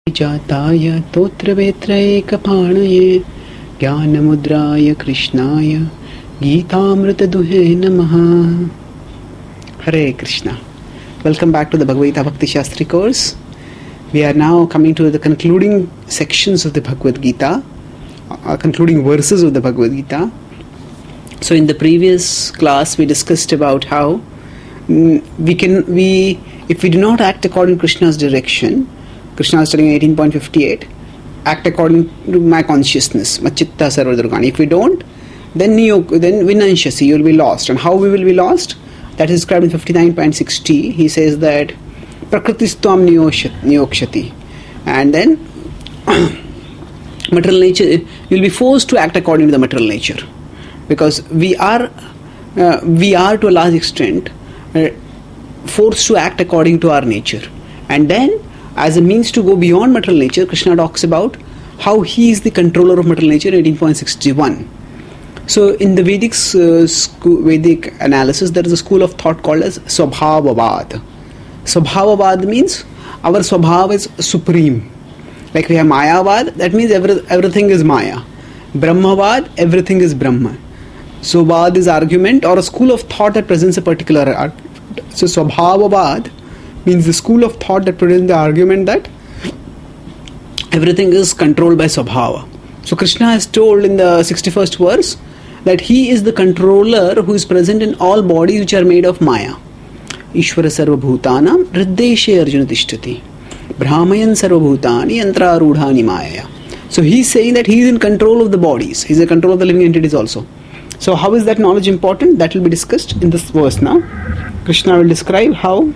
जाताय तोत्रवेत्रैकपाणये ज्ञानमुद्राय कृष्णाय गीतामृतदुहे नमः. Hare Krishna. Welcome back to the Bhagavad Gita Bhakti Shastri course. We are now coming to the concluding sections of the Bhagavad Gita, concluding verses of the Bhagavad Gita. So in the previous class we discussed about how if we do not act according to Krishna's direction, Krishna is telling 18.58, act according to my consciousness, machitta sarvadurgani. If we don't, then vinanshasi, you will be lost. And how we will be lost? That is described in 59.60. He says that prakritistam niyokshati. And then material nature, you will be forced to act according to the material nature. Because we are to a large extent forced to act according to our nature. And then, as a means to go beyond material nature, Krishna talks about how he is the controller of material nature in 18.61. So in the Vedic analysis, there is a school of thought called as Swabhavavad. Swabhavavad means our Swabhav is supreme. Like we have Mayavad, that means everything is Maya. Brahmavad, everything is Brahma. So Vad is argument or a school of thought that presents a particular argument. So Swabhavavad means the school of thought that presents the argument that everything is controlled by Swabhava. So Krishna has told in the 61st verse that he is the controller who is present in all bodies which are made of Maya. Ishvara sarva bhutanam hriddeshe arjuna tishtati brahmayan sarva bhutani yantrarudhani maya. So he is saying that he is in control of the bodies. He is in control of the living entities also. So how is that knowledge important? That will be discussed in this verse now. Krishna will describe how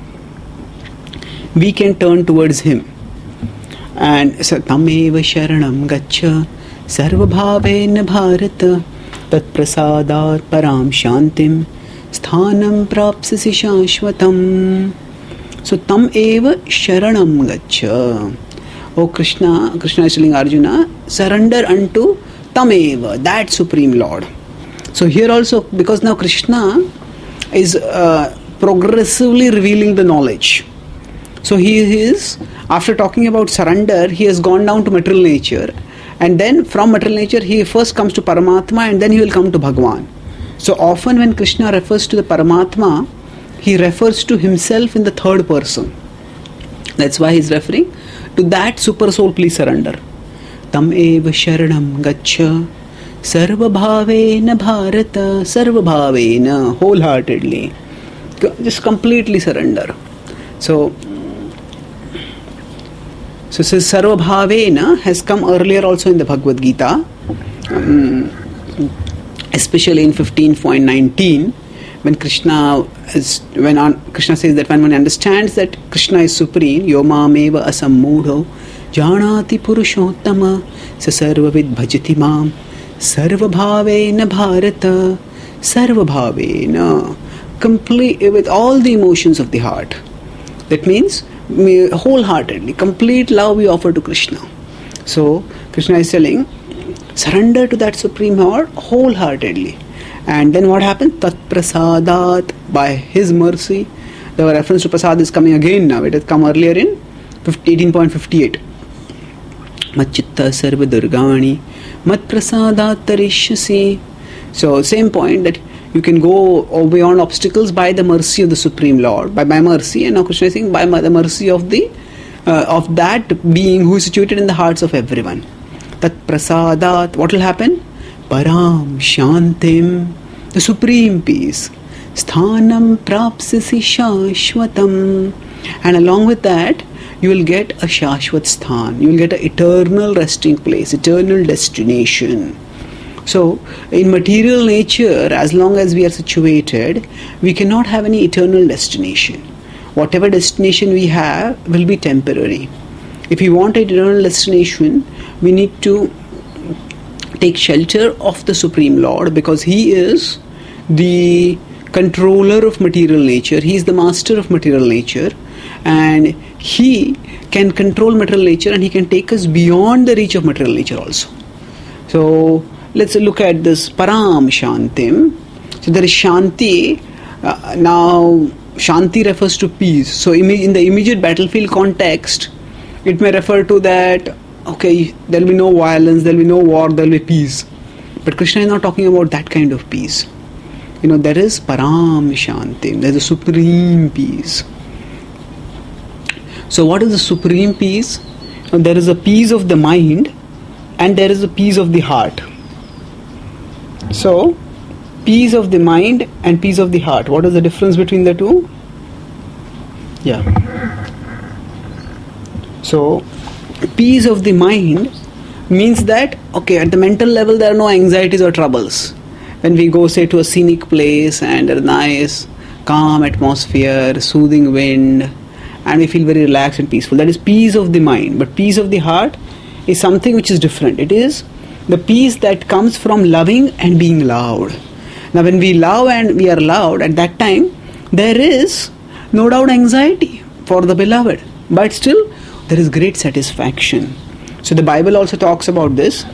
we can turn towards him. And so tameva sharanam gaccha sarvabhavena bharata tat prasadar param shantim sthanam prapsasi shashvatam. So tameva sharanam gaccha. Oh Krishna is telling Arjuna, surrender unto tameva, that Supreme Lord. So here also, because now Krishna is progressively revealing the knowledge. So he is, after talking about surrender, he has gone down to material nature. And then from material nature, he first comes to Paramatma and then he will come to Bhagavan. So often when Krishna refers to the Paramatma, he refers to himself in the third person. That's why he is referring to that super soul, please surrender. Tam eva sharanam gaccha sarva bhavena bharata, sarva bhavena, wholeheartedly. Just completely surrender. So says sarva bhavena has come earlier also in the Bhagavad Gita, especially in 15.19, when Krishna says that when one understands that Krishna is supreme, yomameva asammudho janati purushottama sa sarvavid bhajati mam sarva bhavena bharata, sarva bhavena, complete with all the emotions of the heart. That means wholeheartedly, complete love we offer to Krishna. So Krishna is telling, surrender to that Supreme Lord wholeheartedly. And then what happens? Tat prasadat, by his mercy. The reference to prasad is coming again now. It has come earlier in 18.58. Machitta sarva durgani mat prasadat tarishyasi. So same point, that you can go beyond obstacles by the mercy of the Supreme Lord, by my mercy. And now Krishna is saying, by the mercy of that being who is situated in the hearts of everyone. Tat prasadat, what will happen? Param shantim, the supreme peace. Sthanam prapsasi shashvatam. And along with that, you will get a shashvat sthan. You will get an eternal resting place, eternal destination. So, in material nature, as long as we are situated, we cannot have any eternal destination. Whatever destination we have will be temporary. If we want an eternal destination, we need to take shelter of the Supreme Lord, because he is the controller of material nature. He is the master of material nature, and he can control material nature, and he can take us beyond the reach of material nature also. So let's look at this Param Shantim. So there is Shanti. Now Shanti refers to peace. So in the immediate battlefield context, it may refer to that, okay, there will be no violence, there will be no war, there will be peace. But Krishna is not talking about that kind of peace. There is Param Shanti, there is a supreme peace. So what is the supreme peace? There is a peace of the mind and there is a peace of the heart. So, peace of the mind and peace of the heart. What is the difference between the two? Yeah. So, peace of the mind means that, okay, at the mental level there are no anxieties or troubles. When we go, say, to a scenic place and a nice, calm atmosphere, soothing wind, and we feel very relaxed and peaceful. That is peace of the mind. But peace of the heart is something which is different. It is the peace that comes from loving and being loved. Now when we love and we are loved, at that time, there is no doubt anxiety for the beloved. But still, there is great satisfaction. So the Bible also talks about this,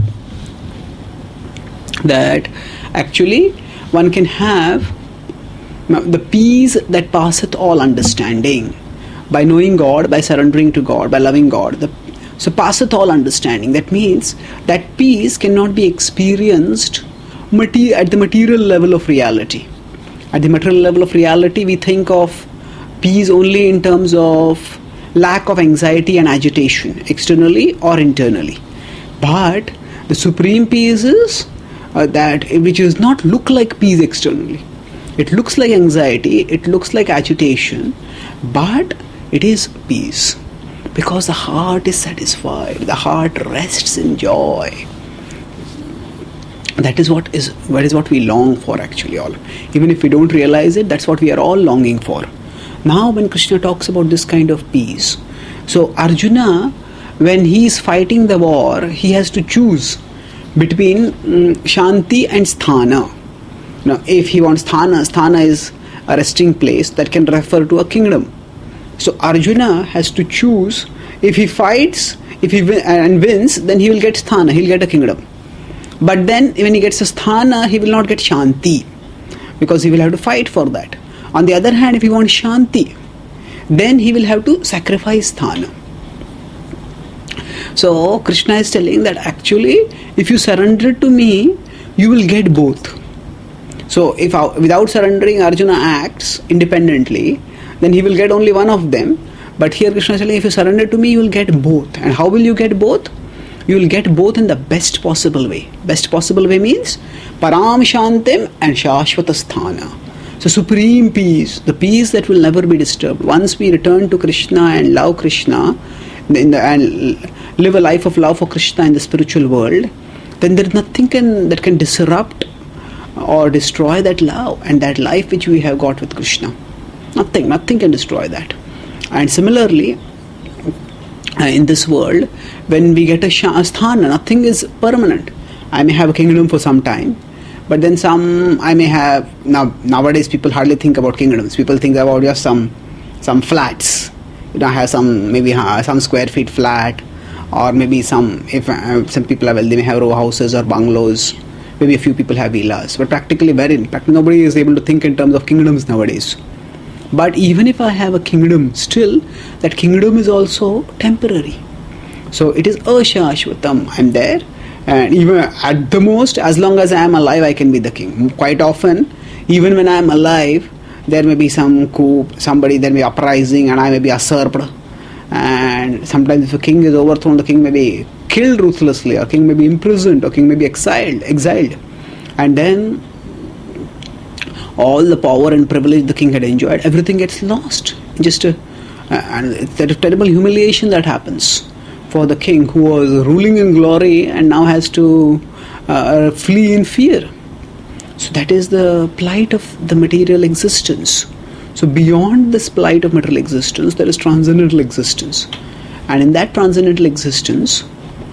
that actually one can have the peace that passeth all understanding. By knowing God, by surrendering to God, by loving God. So passeth all understanding. That means that peace cannot be experienced at the material level of reality. At the material level of reality, we think of peace only in terms of lack of anxiety and agitation, externally or internally. But the supreme peace is that which does not look like peace externally. It looks like anxiety, it looks like agitation, but it is peace. Because the heart is satisfied, the heart rests in joy. That is what we long for actually all. Even if we don't realize it, that's what we are all longing for. Now when Krishna talks about this kind of peace, so Arjuna, when he is fighting the war, he has to choose between Shanti and Sthana. Now if he wants Sthana is a resting place that can refer to a kingdom. So Arjuna has to choose. If he fights, if he wins, then he will get Sthana, he will get a kingdom. But then when he gets a Sthana, he will not get Shanti, because he will have to fight for that. On the other hand, if he wants Shanti, then he will have to sacrifice Sthana. So Krishna is telling that actually, if you surrender to me, you will get both. So if without surrendering Arjuna acts independently, then he will get only one of them. But here Krishna is telling, if you surrender to me, you will get both. And how will you get both? You will get both in the best possible way. Best possible way means Param Shantim and Shashvata Sthana. So supreme peace, the peace that will never be disturbed. Once we return to Krishna and love Krishna and live a life of love for Krishna in the spiritual world, then there is nothing that can disrupt or destroy that love and that life which we have got with Krishna. Nothing can destroy that. And similarly, in this world, when we get a sthana, nothing is permanent. I may have a kingdom for some time, but then I may have, nowadays people hardly think about kingdoms. People think about just some flats. Have some square feet flat, or maybe if some people are wealthy, they may have row houses or bungalows. Maybe a few people have villas, but practically nobody is able to think in terms of kingdoms nowadays. But even if I have a kingdom, still that kingdom is also temporary. So it is ashashvatam. I'm there, and even at the most, as long as I am alive, I can be the king. Quite often, even when I am alive, there may be some coup, there may be uprising, and I may be usurped. And sometimes if a king is overthrown, the king may be killed ruthlessly, or king may be imprisoned, or king may be exiled. And then all the power and privilege the king had enjoyed, everything gets lost. And it's a terrible humiliation that happens for the king who was ruling in glory and now has to flee in fear. So that is the plight of the material existence. So beyond this plight of material existence, there is transcendental existence. And in that transcendental existence,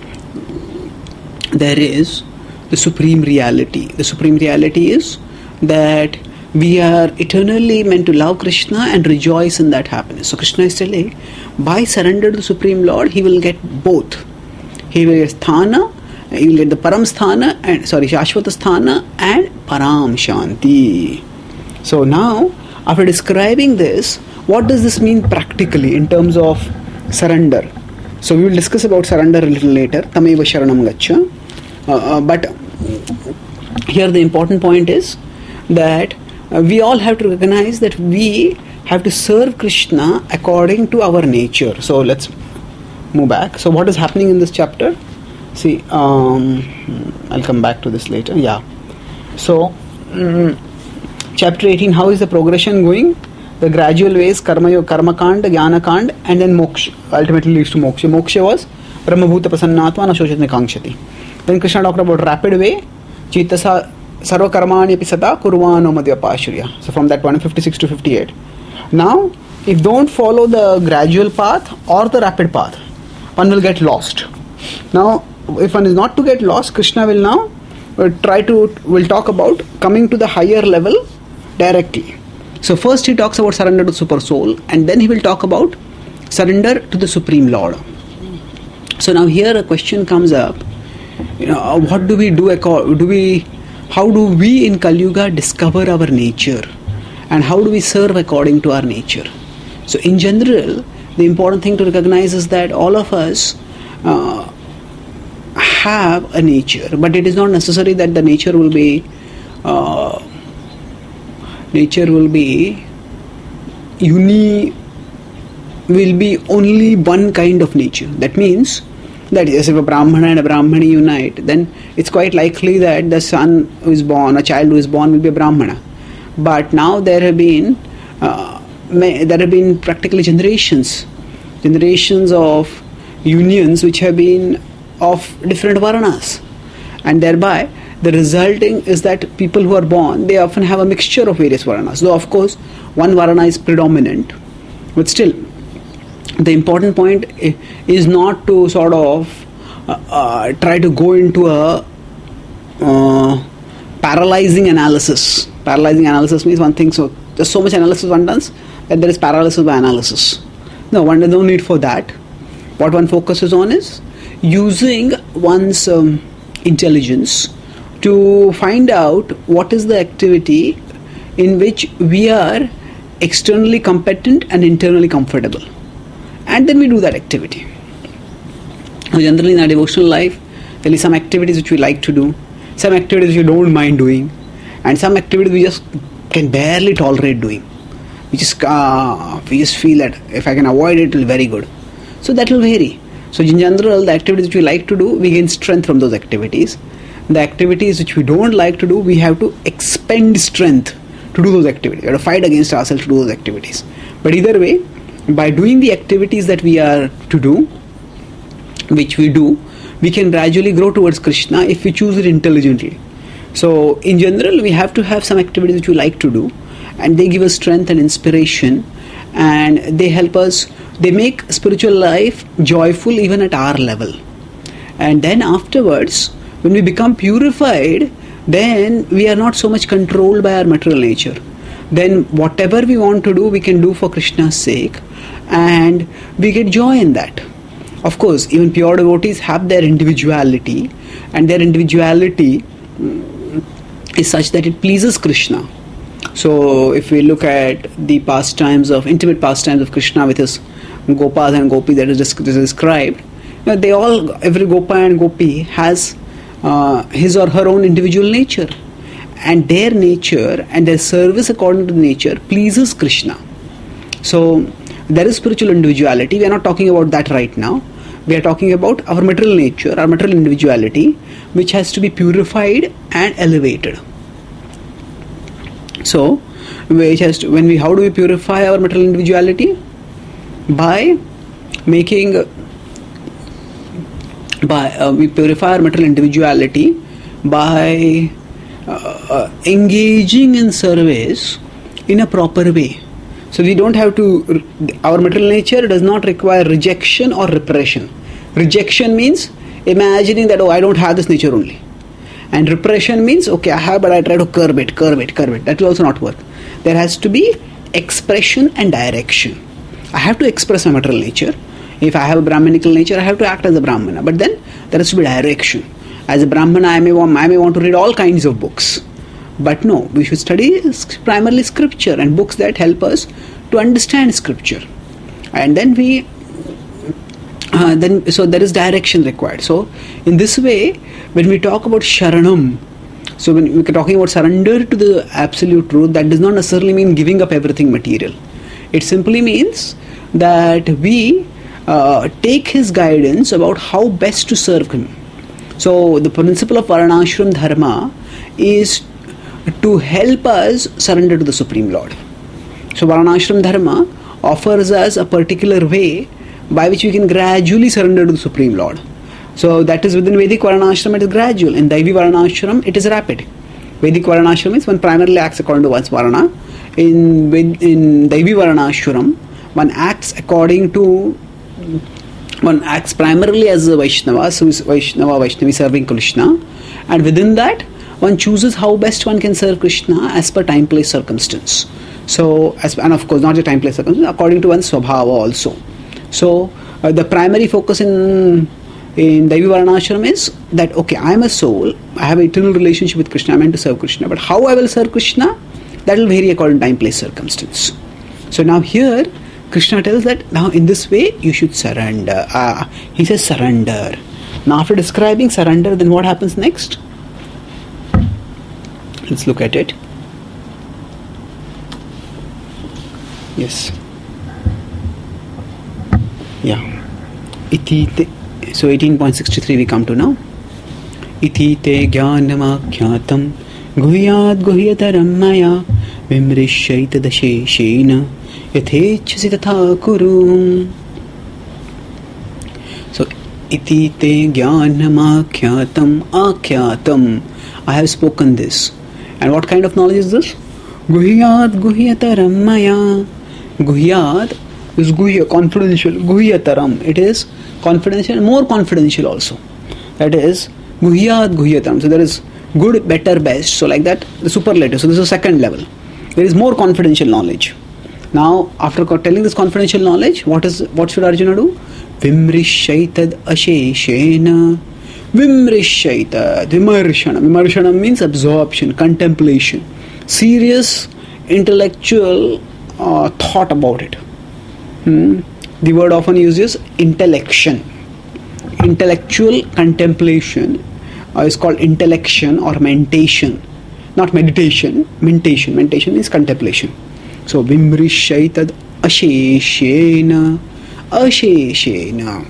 there is the supreme reality. The supreme reality is that we are eternally meant to love Krishna and rejoice in that happiness. So Krishna is telling, by surrender to the Supreme Lord, he will get both. He will get Sthana, he will get the Param Sthana, Shashvata Sthana and Param Shanti. So now, after describing this, what does this mean practically in terms of surrender? So we will discuss about surrender a little later. Tameva Sharanam Gaccha. But here the important point is that we all have to recognize that we have to serve Krishna according to our nature. So let's move back. So what is happening in this chapter? See, I'll come back to this later. Yeah. So, chapter 18, how is the progression going? The gradual ways, karma kand, jnana kand, and then moksha ultimately leads to moksha. Moksha was brahmabhuta prasannatva na shochatne kankshati. Then Krishna talked about rapid way, chitasa sarva karmani pisata kurvano madhyapashurya. So from that point, 56 to 58. Now, if don't follow the gradual path or the rapid path, one will get lost. Now, if one is not to get lost, Krishna will now will talk about coming to the higher level directly. So first he talks about surrender to super soul, and then he will talk about surrender to the Supreme Lord. So now here a question comes up, what do we do? How do we in Kali Yuga discover our nature, and how do we serve according to our nature? So in general, the important thing to recognize is that all of us have a nature, but it is not necessary that the nature will be only one kind of nature. That means that if a Brahmana and a Brahmani unite, then it's quite likely that the son who is born, a child who is born, will be a Brahmana. But now there have been practically generations of unions which have been of different Varanas, and thereby the resulting is that people who are born, they often have a mixture of various Varanas. Though of course one Varana is predominant, but still the important point is not to sort of try to go into a paralyzing analysis. Paralyzing analysis means one thing, so there's so much analysis one does that there is paralysis by analysis. No, one has no need for that. What one focuses on is using one's intelligence to find out what is the activity in which we are externally competent and internally comfortable, and then we do that activity. Generally in our devotional life, there is some activities which we like to do, some activities we don't mind doing, and some activities we just can barely tolerate doing. We just feel that if I can avoid it, it will be very good. So that will vary. So in general, the activities which we like to do, we gain strength from those activities. The activities which we don't like to do, we have to expend strength to do those activities. We have to fight against ourselves to do those activities. But either way, by doing the activities that we are to do, which we do, we can gradually grow towards Krishna if we choose it intelligently. So in general, we have to have some activities which we like to do, and they give us strength and inspiration, and they help us. They make spiritual life joyful even at our level. And then afterwards, when we become purified, then we are not so much controlled by our material nature. Then whatever we want to do, we can do for Krishna's sake, and we get joy in that. Of course, even pure devotees have their individuality, and their individuality is such that it pleases Krishna. So if we look at the intimate pastimes of Krishna with his Gopas and Gopi that is described, every Gopa and Gopi has his or her own individual nature, and their nature and their service according to nature pleases Krishna. So there is spiritual individuality. We are not talking about that right now. We are talking about our material nature, our material individuality, which has to be purified and elevated. So how do we purify our material individuality? We purify our material individuality by engaging in service in a proper way. So we don't have to, our material nature does not require rejection or repression. Rejection means imagining that, I don't have this nature only. And repression means, I have, but I try to curb it. That will also not work. There has to be expression and direction. I have to express my material nature. If I have a Brahminical nature, I have to act as a Brahmana. But then there has to be direction. As a Brahmana, I may want to read all kinds of books. But no, we should study primarily scripture and books that help us to understand scripture. And then we then so there is direction required. So in this way, when we talk about Sharanam, so when we're talking about surrender to the absolute truth, that does not necessarily mean giving up everything material. It simply means that we take his guidance about how best to serve him. So the principle of Varnashram Dharma is to help us surrender to the Supreme Lord. So Varnashram Dharma offers us a particular way by which we can gradually surrender to the Supreme Lord. So that is within Vedic Varnashram it is gradual. In Daivi Varnashram it is rapid. Vedic Varnashram means one primarily acts according to one's Varna. In Daivi Varnashram one acts primarily as a Vaishnava, so is Vaishnavi serving Krishna, and within that one chooses how best one can serve Krishna as per time, place, circumstance. So, and of course not the time, place, circumstance, according to one's Swabhava also. So the primary focus in Daivi Varnashram is that, okay, I am a soul, I have an eternal relationship with Krishna, I am meant to serve Krishna, but how I will serve Krishna, that will vary according to time, place, circumstance. So now here, Krishna tells that now in this way you should surrender. He says surrender. Now after describing surrender, then what happens next? Let's look at it. Yes. Yeah. So 18.63 we come to now. Iti te jnanamakyatam guhyad guhyataram maya vimrishaita dasheshena yathechasi tatha kuru. So iti te jnanamakyatam akyatam. I have spoken this. And what kind of knowledge is this? Guhyad guhyataram maya. Guhyad is guhya, confidential. Guhyataram, it is confidential, more confidential also. That is guhyad guhyataram. So there is good, better, best. So like that, the superlative. So this is the second level. There is more confidential knowledge. Now, after telling this confidential knowledge, what should Arjuna do? Vimrishaitad asheshena. Vimrishaitad. Vimarshana. Vimarshana means absorption, contemplation. Serious intellectual thought about it. The word often used is intellection. Intellectual contemplation is called intellection or mentation. Not meditation, mentation. Mentation means contemplation. So, vimrishaitad asheshena. Asheshena.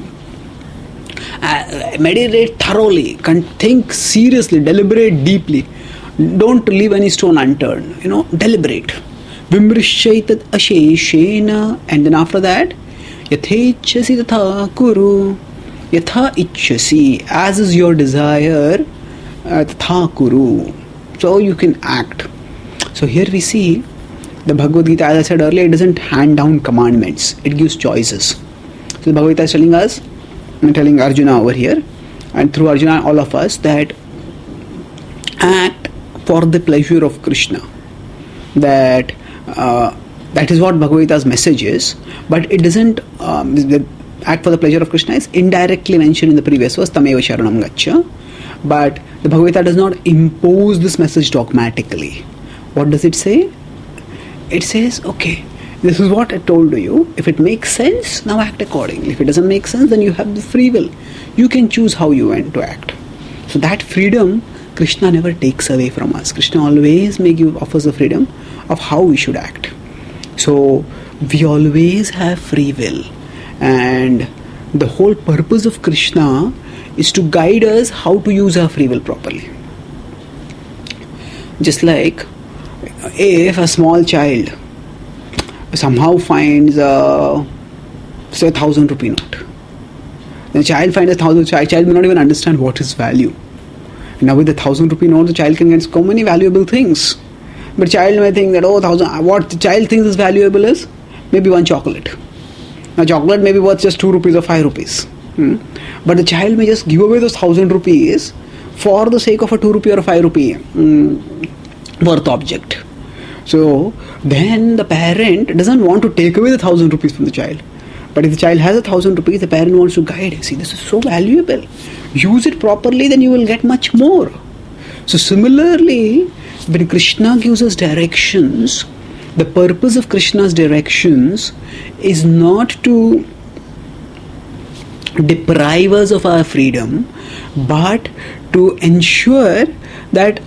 Meditate thoroughly, think seriously, deliberate deeply. Don't leave any stone unturned. Deliberate. Vimrishaitat asheshena. And then after that, yathechasi tatha kuru. Yatha ichchasi. As is your desire, tatha kuru. So you can act. So here we see the Bhagavad Gita, as I said earlier, it doesn't hand down commandments. It gives choices. So the Bhagavad Gita is telling us, I'm telling Arjuna over here, and through Arjuna all of us, that act for the pleasure of Krishna. That is what Bhagavad Gita's message is, but it doesn't act for the pleasure of Krishna is indirectly mentioned in the previous verse, Tameva Sharanam Gaccha, but the Bhagavad Gita does not impose this message dogmatically. What does it say? It says, okay, this is what I told you. If it makes sense, now act accordingly. If it doesn't make sense, then you have the free will. You can choose how you want to act. So that freedom, Krishna never takes away from us. Krishna always offers the freedom of how we should act. So we always have free will. And the whole purpose of Krishna is to guide us how to use our free will properly. Just like if a small child somehow finds say 1,000 rupee note. The child finds 1,000, child may not even understand what is value. Now with the 1,000 rupee note, the child can get so many valuable things. But child may think that, 1,000, what the child thinks is valuable is maybe one chocolate. Now chocolate may be worth just 2 rupees or 5 rupees. But the child may just give away those 1,000 rupees for the sake of a 2 rupee or a 5 rupee worth object. So then the parent doesn't want to take away the 1,000 rupees from the child. But if the child has 1,000 rupees, the parent wants to guide. See, this is so valuable. Use it properly, then you will get much more. So similarly, when Krishna gives us directions, the purpose of Krishna's directions is not to deprivers of our freedom, but to ensure that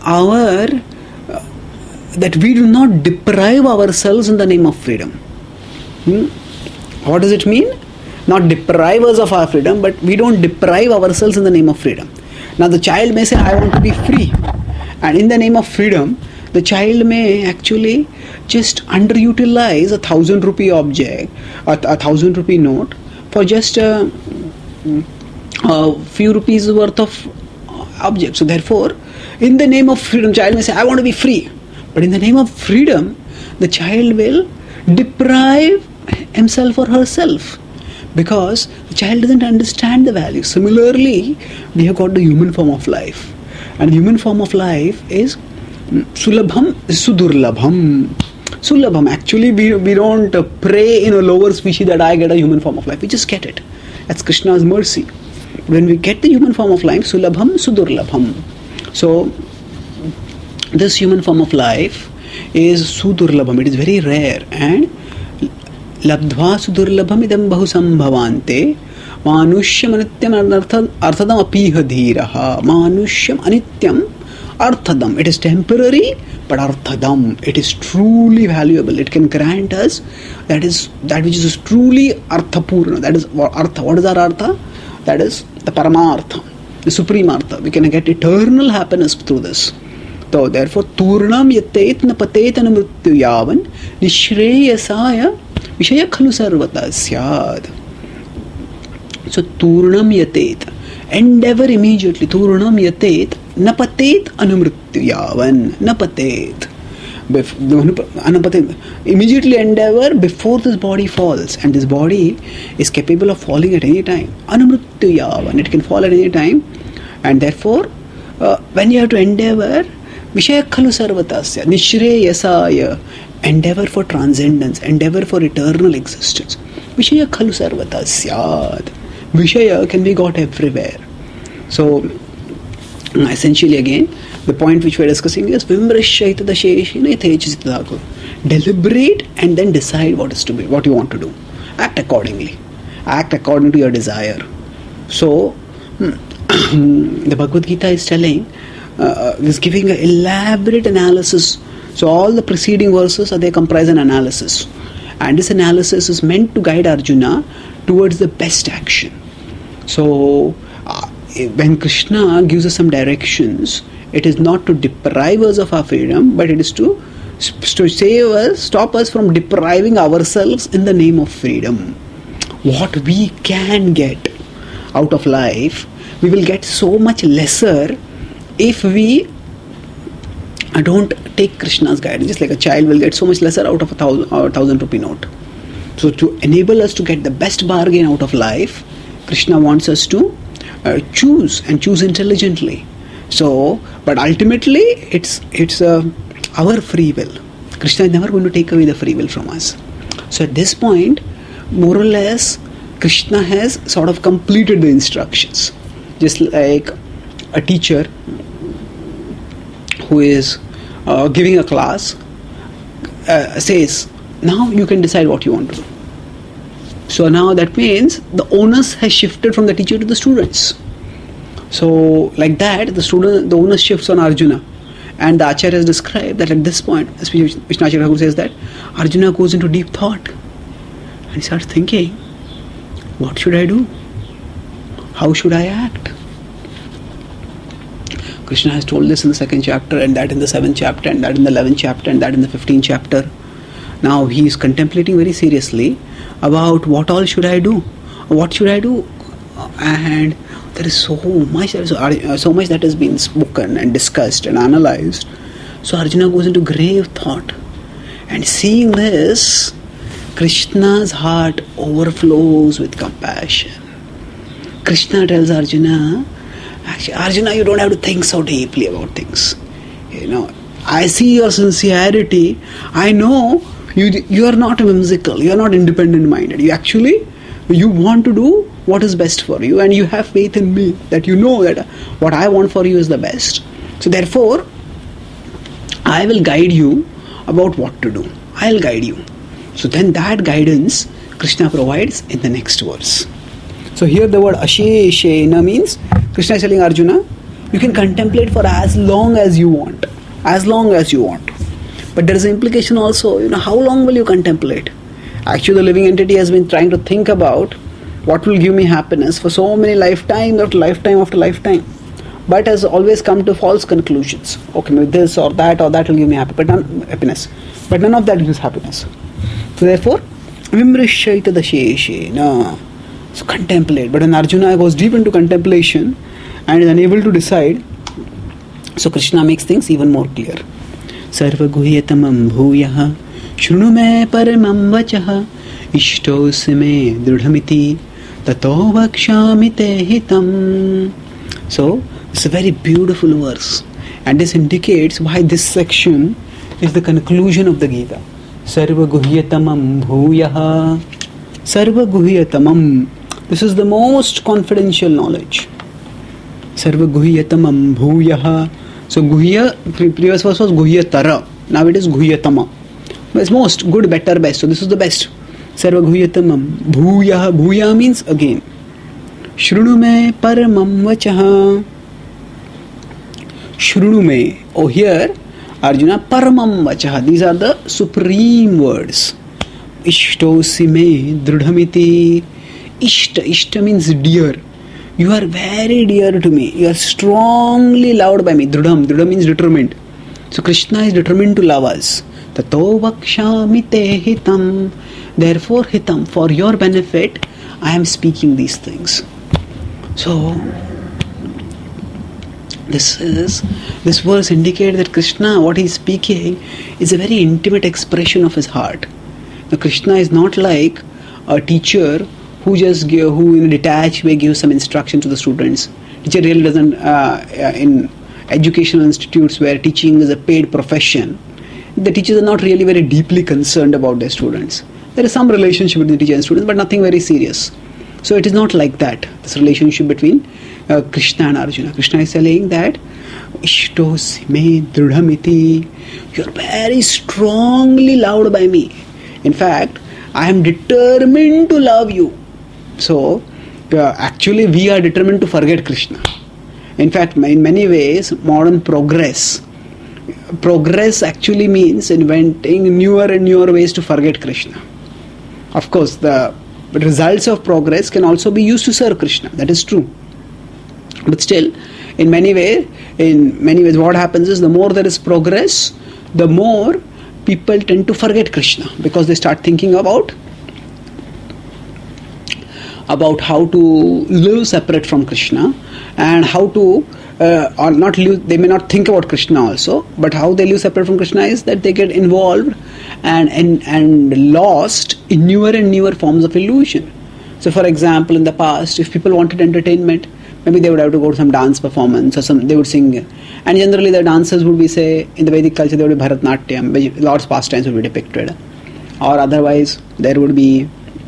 that we do not deprive ourselves in the name of freedom. What does it mean? Not deprivers of our freedom, but we don't deprive ourselves in the name of freedom. Now the child may say, I want to be free, and in the name of freedom, the child may actually just underutilize a 1,000 rupee object, a 1,000 rupee note, for just a few rupees worth of object. So therefore, in the name of freedom, child may say, I want to be free. But in the name of freedom, the child will deprive himself or herself, because the child doesn't understand the value. Similarly, we have got the human form of life, and the human form of life is sulabham, sudurlabham. Sulabham, actually we don't pray in a lower species that I get a human form of life. We just get it. That's Krishna's mercy. When we get the human form of life, sulabham, sudurlabham. So this human form of life is sudurlabham. It is very rare, and labdhva sudurlabham idam bahusambhavante manushya anityam arthadam apiha dhiraha. Manushya anityam arthadam. It is temporary, but arthadam. It is truly valuable. It can grant us that which is truly arthapurna. That is what artha. What is our artha? That is the paramartha, the supreme artha. We can get eternal happiness through this. So therefore, turnam yatet na patetana mrityu yavan nishreyasaya vishaya khalu sarvata syad. So turnam yatet, endeavor immediately. Turnam yatet na patet anumrityu yavan. Na patet. Immediately endeavor before this body falls, and this body is capable of falling at any time. Anumrityu yavan. It can fall at any time, and therefore, when you have to endeavor, Vishaya khalu sarvatasya, nishreyasaya, endeavor for transcendence, endeavor for eternal existence. Vishaya khalu sarvatasyad. Vishaya can be got everywhere. So, essentially again, the point which we are discussing is Vimrashyaita dasheshina yatechasitadhaku. Deliberate and then decide what you want to do. Act accordingly. Act according to your desire. So, the Bhagavad Gita is telling, is giving an elaborate analysis. So all the preceding verses they comprise an analysis, and this analysis is meant to guide Arjuna towards the best action. So when Krishna gives us some directions, it is not to deprive us of our freedom, but it is to save us, stop us from depriving ourselves in the name of freedom. What we can get out of life, we will get so much lesser if we don't take Krishna's guidance. Just like a child will get so much lesser out of a 1,000 rupee note. So to enable us to get the best bargain out of life, Krishna wants us to choose intelligently. So, but ultimately it's our free will. Krishna is never going to take away the free will from us. So at this point, more or less, Krishna has sort of completed the instructions. Just like a teacher who is giving a class says, now you can decide what you want to do. So now that means the onus has shifted from the teacher to the students. So like that, the onus shifts on Arjuna. And the Acharya has described that at this point, Vishnu Acharya Thakur says that Arjuna goes into deep thought. And he starts thinking, what should I do? How should I act? Krishna has told this in the 2nd chapter, and that in the 7th chapter, and that in the 11th chapter, and that in the 15th chapter. Now he is contemplating very seriously about what all should I do? What should I do? And there is so much that has been spoken and discussed and analyzed. So Arjuna goes into grave thought. And seeing this, Krishna's heart overflows with compassion. Krishna tells Arjuna, actually, Arjuna, you don't have to think so deeply about things. I see your sincerity. I know you are not whimsical. You are not independent-minded. You want to do what is best for you, and you have faith in me that you know that what I want for you is the best. So therefore, I will guide you about what to do. I'll guide you. So then that guidance Krishna provides in the next verse. So here the word asheshena means Krishna is telling Arjuna, you can contemplate for as long as you want. As long as you want. But there is an implication also, how long will you contemplate? Actually, the living entity has been trying to think about what will give me happiness for so many lifetime after lifetime after lifetime. But has always come to false conclusions. Okay, maybe this or that will give me happiness. But none of that gives happiness. So therefore, vimrishaita dasheshena. So contemplate. But when Arjuna goes deep into contemplation and is unable to decide, so Krishna makes things even more clear. Sarva guhyatamam bhuyah shrunu me paramam vachah ishtosmi me drudhamiti tato vakshami te hitam. So, it's a very beautiful verse. And this indicates why this section is the conclusion of the Gita. Sarva guhyatamam bhuyah. Sarva guhyatamam. This is the most confidential knowledge. Sarva guhyatamam bhuyah. So guhya, previous verse was guhyatara. Now it is guhyatama. It's most, good, better, best. So this is the best. Sarva guhyatamam bhuyah. Bhuya means again. Shrunu me paramam vachaha. Shrunu me. Oh, here Arjuna paramam vachaha. These are the supreme words. Ishtosi me drudhamiti. Ishta means dear. You are very dear to me. You are strongly loved by me. Drudham means determined. So Krishna is determined to love us. Tato vakshami te hitam. Therefore, hitam, for your benefit, I am speaking these things. So, this verse indicates that Krishna, what he is speaking, is a very intimate expression of his heart. Now, Krishna is not like a teacher who in a detached way gives some instruction to the students. Teacher really doesn't, in educational institutes where teaching is a paid profession, the teachers are not really very deeply concerned about their students. There is some relationship between the teacher and students, but nothing very serious. So it is not like that, this relationship between Krishna and Arjuna. Krishna is saying that Ishtos me drudhamiti. You are very strongly loved by me. In fact, I am determined to love you. So, actually we are determined to forget Krishna. In fact, in many ways, modern progress actually means inventing newer and newer ways to forget Krishna. Of course, the results of progress can also be used to serve Krishna. That is true. But still, in many ways, what happens is the more there is progress, the more people tend to forget Krishna because they start thinking about how to live separate from Krishna and how to or not live. They may not think about Krishna also, but how they live separate from Krishna is that they get involved and lost in newer and newer forms of illusion. So, for example, in the past, if people wanted entertainment, maybe they would have to go to some dance performance or they would sing. And generally the dancers would be, say, in the Vedic culture, there would be Bharatnatyam, Lord's pastimes would be depicted. Or otherwise, there would be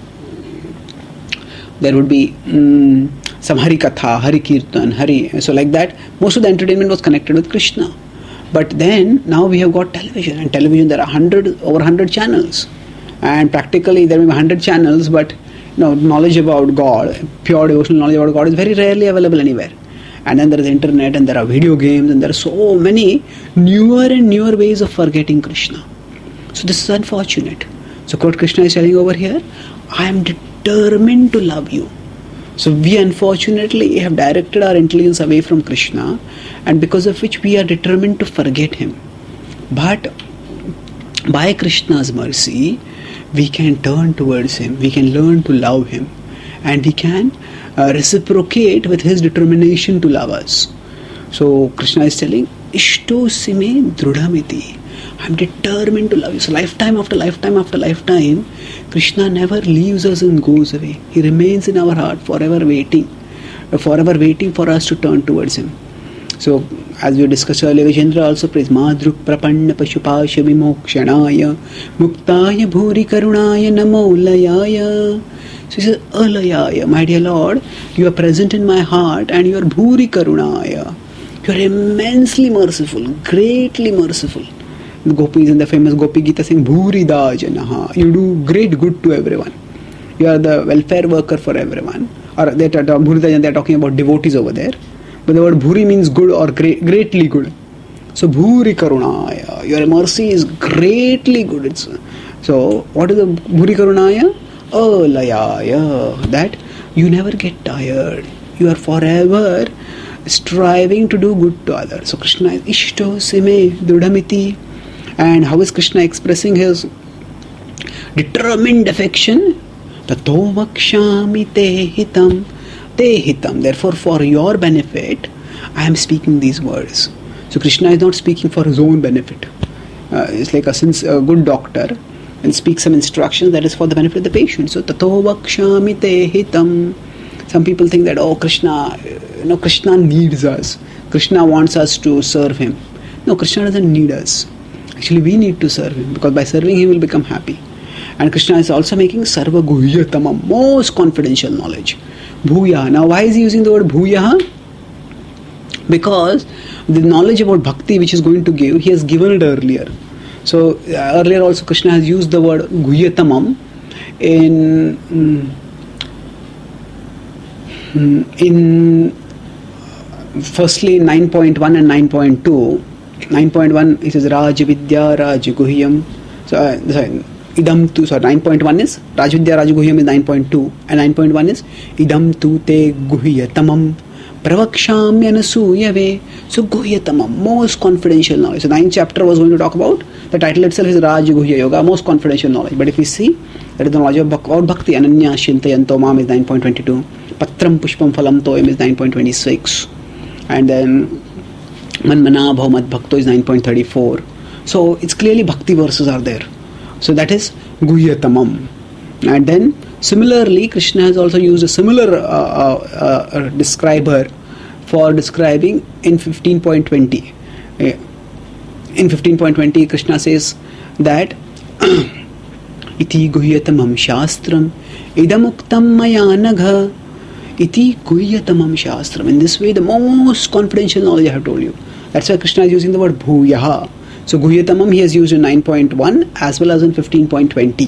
some Hari Katha, Hari Kirtan, Hari. So like that, most of the entertainment was connected with Krishna. But then, now we have got television. And television, there are over 100 channels. And practically, there may be 100 channels, but knowledge about God, pure devotional knowledge about God is very rarely available anywhere. And then there is internet, and there are video games, and there are so many newer and newer ways of forgetting Krishna. So this is unfortunate. So what Krishna is telling over here, I am determined to love you. So we unfortunately have directed our intelligence away from Krishna, and because of which we are determined to forget him. But by Krishna's mercy, we can turn towards him, we can learn to love him, and we can reciprocate with his determination to love us. So Krishna is telling, Ishtosime drudhamiti. I am determined to love you. So lifetime after lifetime after lifetime, Krishna never leaves us and goes away. He remains in our heart, forever waiting for us to turn towards him. So, as we discussed earlier, Vijendra also prays, Madruk prapanna pashupasha vimokshanaya muktaya bhuri karunaya namo layaya. So he says, Alayaya, my dear Lord, you are present in my heart and you are bhuri karunaya. You are immensely merciful, greatly merciful. The gopis in the famous Gopi Gita saying, Bhuri da janaha. You do great good to everyone. You are the welfare worker for everyone. Or they are talking about devotees over there. But the word bhuri means good or greatly good. So bhuri karunaya, your mercy is greatly good. So what is the bhuri karunaya? Alayaya, that you never get tired. You are forever striving to do good to others. So Krishna is ishto sime drudhamiti. And how is Krishna expressing his determined affection? Tato vakshami te hitam. Te hitam. Therefore, for your benefit, I am speaking these words. So Krishna is not speaking for his own benefit. It's like a good doctor and speaks some instructions that is for the benefit of the patient. So tato vakshami te hitam. Some people think that, Krishna, Krishna needs us. Krishna wants us to serve him. No, Krishna doesn't need us. Actually, we need to serve him, because by serving him, he will become happy. And Krishna is also making sarva guhyatamam, most confidential knowledge. Bhuya. Now, why is he using the word bhuya? Because the knowledge about bhakti which he is going to give, he has given it earlier. So, earlier also Krishna has used the word guhyatamam in firstly 9.1 and 9.2. 9.1 he says Rajavidya Rajaguhyam. So 9.1 is Rajavidya Rajaguhyam is 9.2, and 9.1 is Idam tu te guhyatamam pravakshami. So guhyatamam, most confidential knowledge. So 9th chapter was going to talk about, the title itself is Rajaguhya Yoga, most confidential knowledge. But if we see, that is the knowledge about bhakti. Ananya Shintayanto Mam is 9.22. Patram Pushpam Phalam Toyam is 9.26. And then Manmana Bhavamad Bhakto is 9.34. So it's clearly bhakti verses are there. So that is Guhyatamam. And then similarly, Krishna has also used a similar describer for describing in 15.20. In 15.20, Krishna says that Iti Guhyatamam Shastram Idamuktam Maya Nagha Iti Guhyatamam Shastram. In this way, the most confidential knowledge I have told you. That's why Krishna is using the word Bhuyaha. So Guhyatamam he has used in 9.1 as well as in 15.20.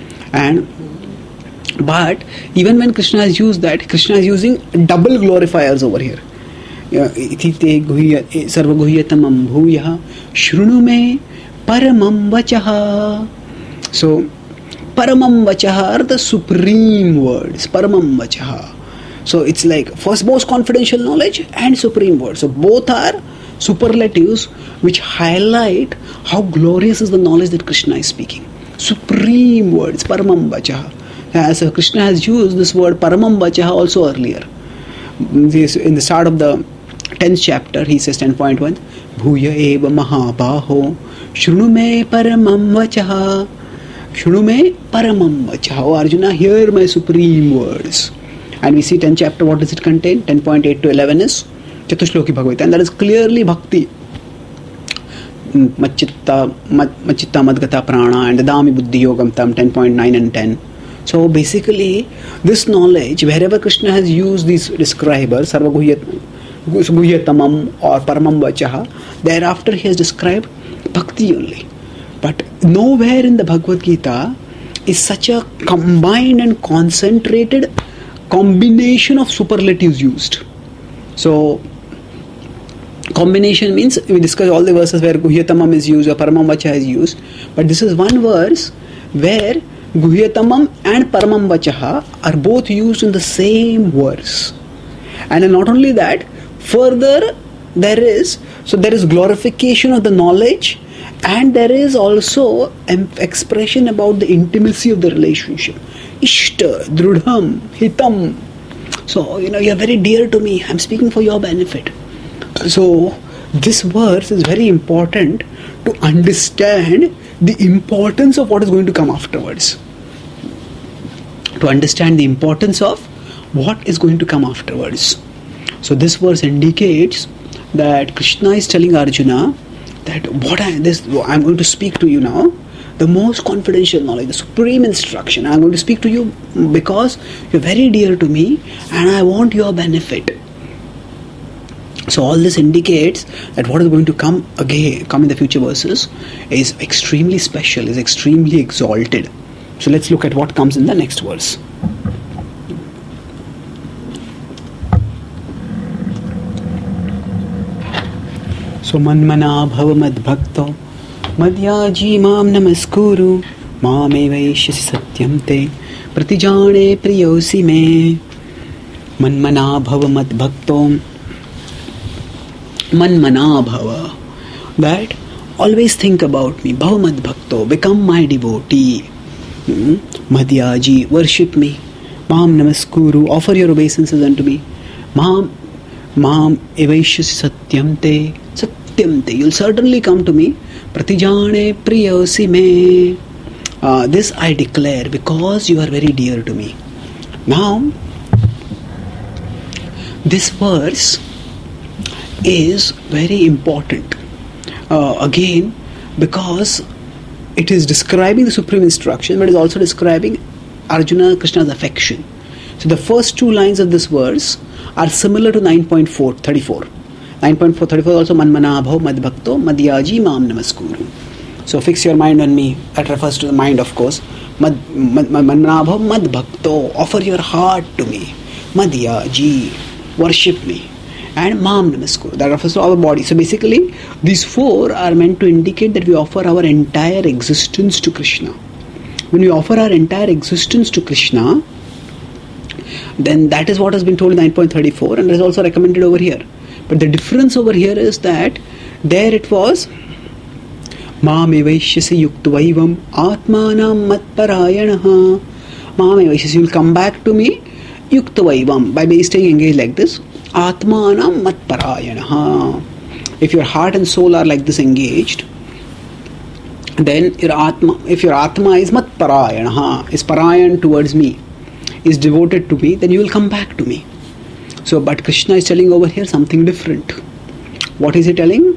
But even when Krishna has used that, Krishna is using double glorifiers over here. Iti te sarva guhyatamam bhuyaha shrunu me paramam vachaha. So paramam vachaha are the supreme words. Paramam vachaha. So it's like first most confidential knowledge and supreme words. So both are superlatives which highlight how glorious is the knowledge that Krishna is speaking. Supreme words, paramam vachaha. As Krishna has used this word paramam vachaha also earlier. In the start of the 10th chapter, he says 10.1, Bhuya eva mahabaho shrunu me paramam vachaha. Shrunu me paramam vachaha. Oh Arjuna, hear my supreme words. And we see 10th chapter, what does it contain? 10.8 to 11 is Chatushloki Bhagavata, and that is clearly bhakti. Machitta Madgata Prana and Dadami Buddhi Yogam Tam 10.9 and 10. So basically, this knowledge, wherever Krishna has used these describers, Sarva Guhyatamam or Paramam Vachaha, thereafter he has described bhakti only. But nowhere in the Bhagavad Gita is such a combined and concentrated combination of superlatives used. So combination means we discuss all the verses where Guhyatamam is used or Paramam Vachaha is used, but this is one verse where Guhyatamam and Paramam Vachaha are both used in the same verse. And not only that, further there is glorification of the knowledge, and there is also an expression about the intimacy of the relationship. Ishta, Drudham, Hitam. So, you are very dear to me. I am speaking for your benefit. So, this verse is very important to understand the importance of what is going to come afterwards. To understand the importance of what is going to come afterwards. So, this verse indicates that Krishna is telling Arjuna that I am going to speak to you now, the most confidential knowledge, the supreme instruction. I am going to speak to you because you are very dear to me and I want your benefit. So all this indicates that what is going to come in the future verses is extremely special, is extremely exalted. So let's look at what comes in the next verse. So manmana bhava madbhakto madhyaji mam namaskuru mame vaishyasi satyam te pratijane priyosi me. Manmana bhava madbhakto manmana bhava, that always think about me. Bhava madbhakto, become my devotee. Madhyaji, worship me. Mam namaskuru, offer your obeisances unto me. Mam evaishyasi satyam te, satyam te, you'll certainly come to me. Pratijane priyosi me. This I declare because you are very dear to me. Now, this verse is very important. Again, because it is describing the supreme instruction, but it is also describing Arjuna Krishna's affection. So the first two lines of this verse are similar to 9.434. 9.434 is also manmana bhav madbhakto madhyaji mam namaskuru. So fix your mind on me. That refers to the mind, of course. Manmana bhav madbhakto, offer your heart to me. Madhyaji, worship me. And mam namaskuru, that refers to our body. So basically, these four are meant to indicate that we offer our entire existence to Krishna. When we offer our entire existence to Krishna, then that is what has been told in 9.34, and it is also recommended over here. But the difference over here is that there it was Mam evaishyasi yuktavaivam atmanam matparayanaha. Mam evaishyasi, you will come back to me yuktavaivam, by staying engaged like this. Atmanam matparayanaha. If your heart and soul are like this engaged, then your atma, if your atma is matparayanaha, is parayan towards me, is devoted to me, then you will come back to me. So, but Krishna is telling over here something different. What is he telling?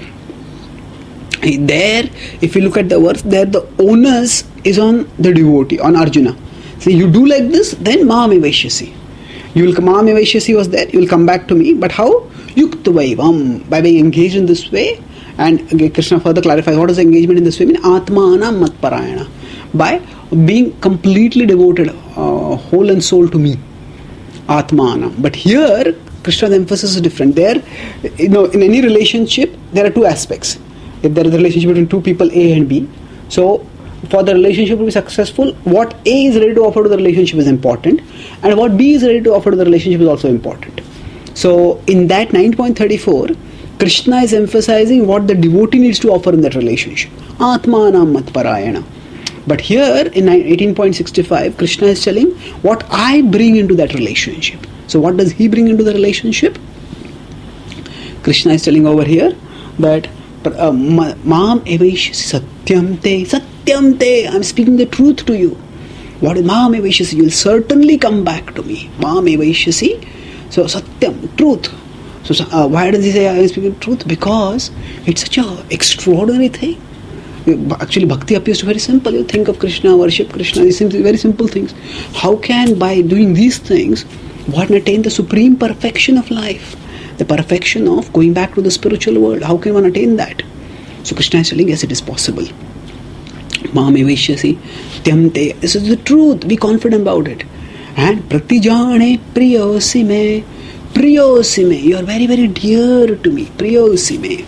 There, if you look at the verse, there the onus is on the devotee, on Arjuna. So you do like this, then Mam evaishyasi. You will come, Mam evaishyasi was there, you will come back to me. But how? Yuktavaivam, by being engaged in this way. And Krishna further clarifies what does engagement in this way mean? Atmanam matparayana, by being completely devoted, whole and soul to me. Atmanam. But here, Krishna's emphasis is different. There, in any relationship, there are two aspects. If there is a relationship between two people, A and B, so for the relationship to be successful, what A is ready to offer to the relationship is important, and what B is ready to offer to the relationship is also important. So in that 9.34, Krishna is emphasizing what the devotee needs to offer in that relationship. Atmanam matparayana. But here in 18.65, Krishna is telling what I bring into that relationship. So what does he bring into the relationship? Krishna is telling over here that Mam evaishyasi satyam te, satyam te, I am speaking the truth to you. What is Mam evaishyasi? You will certainly come back to me. Mam evaishyasi, so satyam, truth. So why does he say I am speaking truth? Because it's such an extraordinary thing. Actually, bhakti appears to be very simple. You think of Krishna, worship Krishna, these things, very simple things. How can, by doing these things, one attain the supreme perfection of life? The perfection of going back to the spiritual world. How can one attain that? So Krishna is telling, yes, it is possible. Mam evaishyasi tyamte. This is the truth. Be confident about it. And pratijane priyosi me. Priyosi me. You are very, very dear to me. Priyosi me.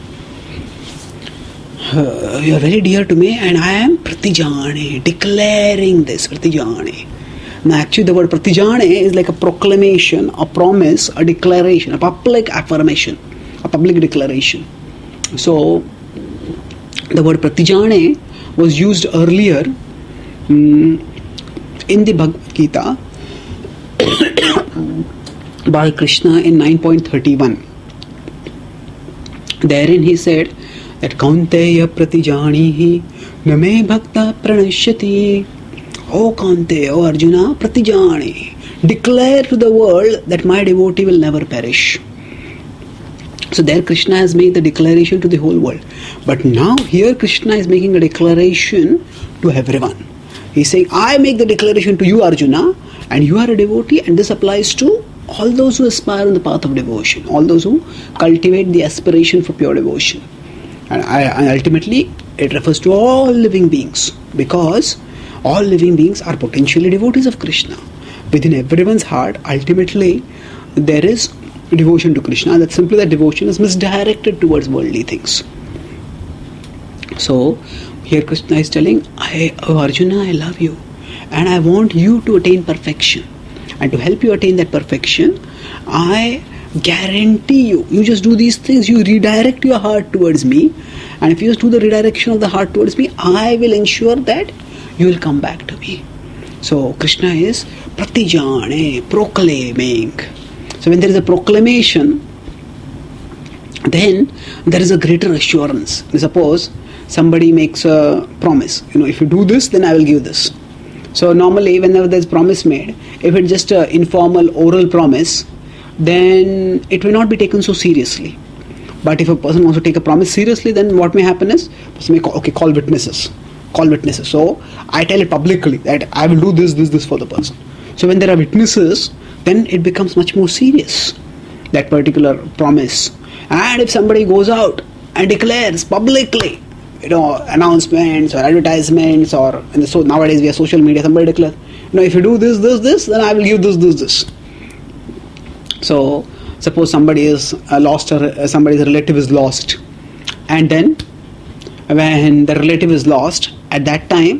You are very dear to me, and I am pratijane, declaring this. Pratijane. Now actually the word pratijane is like a proclamation, a promise, a declaration, a public affirmation, a public declaration. So the word pratijane was used earlier in the Bhagavad Gita by Krishna in 9.31. Therein he said that Kaunteya pratijanihi name bhakta pranashyati. O Kante, O Arjuna, pratijani, declare to the world that my devotee will never perish. So there Krishna has made the declaration to the whole world. But now here Krishna is making a declaration to everyone. He is saying, I make the declaration to you, Arjuna, and you are a devotee, and this applies to all those who aspire on the path of devotion, all those who cultivate the aspiration for pure devotion. And ultimately it refers to all living beings, because all living beings are potentially devotees of Krishna. Within everyone's heart, ultimately, there is devotion to Krishna, that simply that devotion is misdirected towards worldly things. So here Krishna is telling, oh Arjuna, I love you and I want you to attain perfection. And to help you attain that perfection, I guarantee you just do these things, you redirect your heart towards me, and if you just do the redirection of the heart towards me, I will ensure that you will come back to me. So Krishna is pratijane, proclaiming. So when there is a proclamation, then there is a greater assurance. Suppose somebody makes a promise, if you do this, then I will give this. So normally whenever there is promise made, if it's just an informal oral promise, then it will not be taken so seriously. But if a person wants to take a promise seriously, then what may happen is, call witnesses. So I tell it publicly that I will do this for the person. So when there are witnesses, then it becomes much more serious, that particular promise. And if somebody goes out and declares publicly, announcements or advertisements, or so nowadays we have social media, somebody declares, if you do this, then I will give this. So suppose somebody is lost, or somebody's relative is lost, and then when the relative is lost, at that time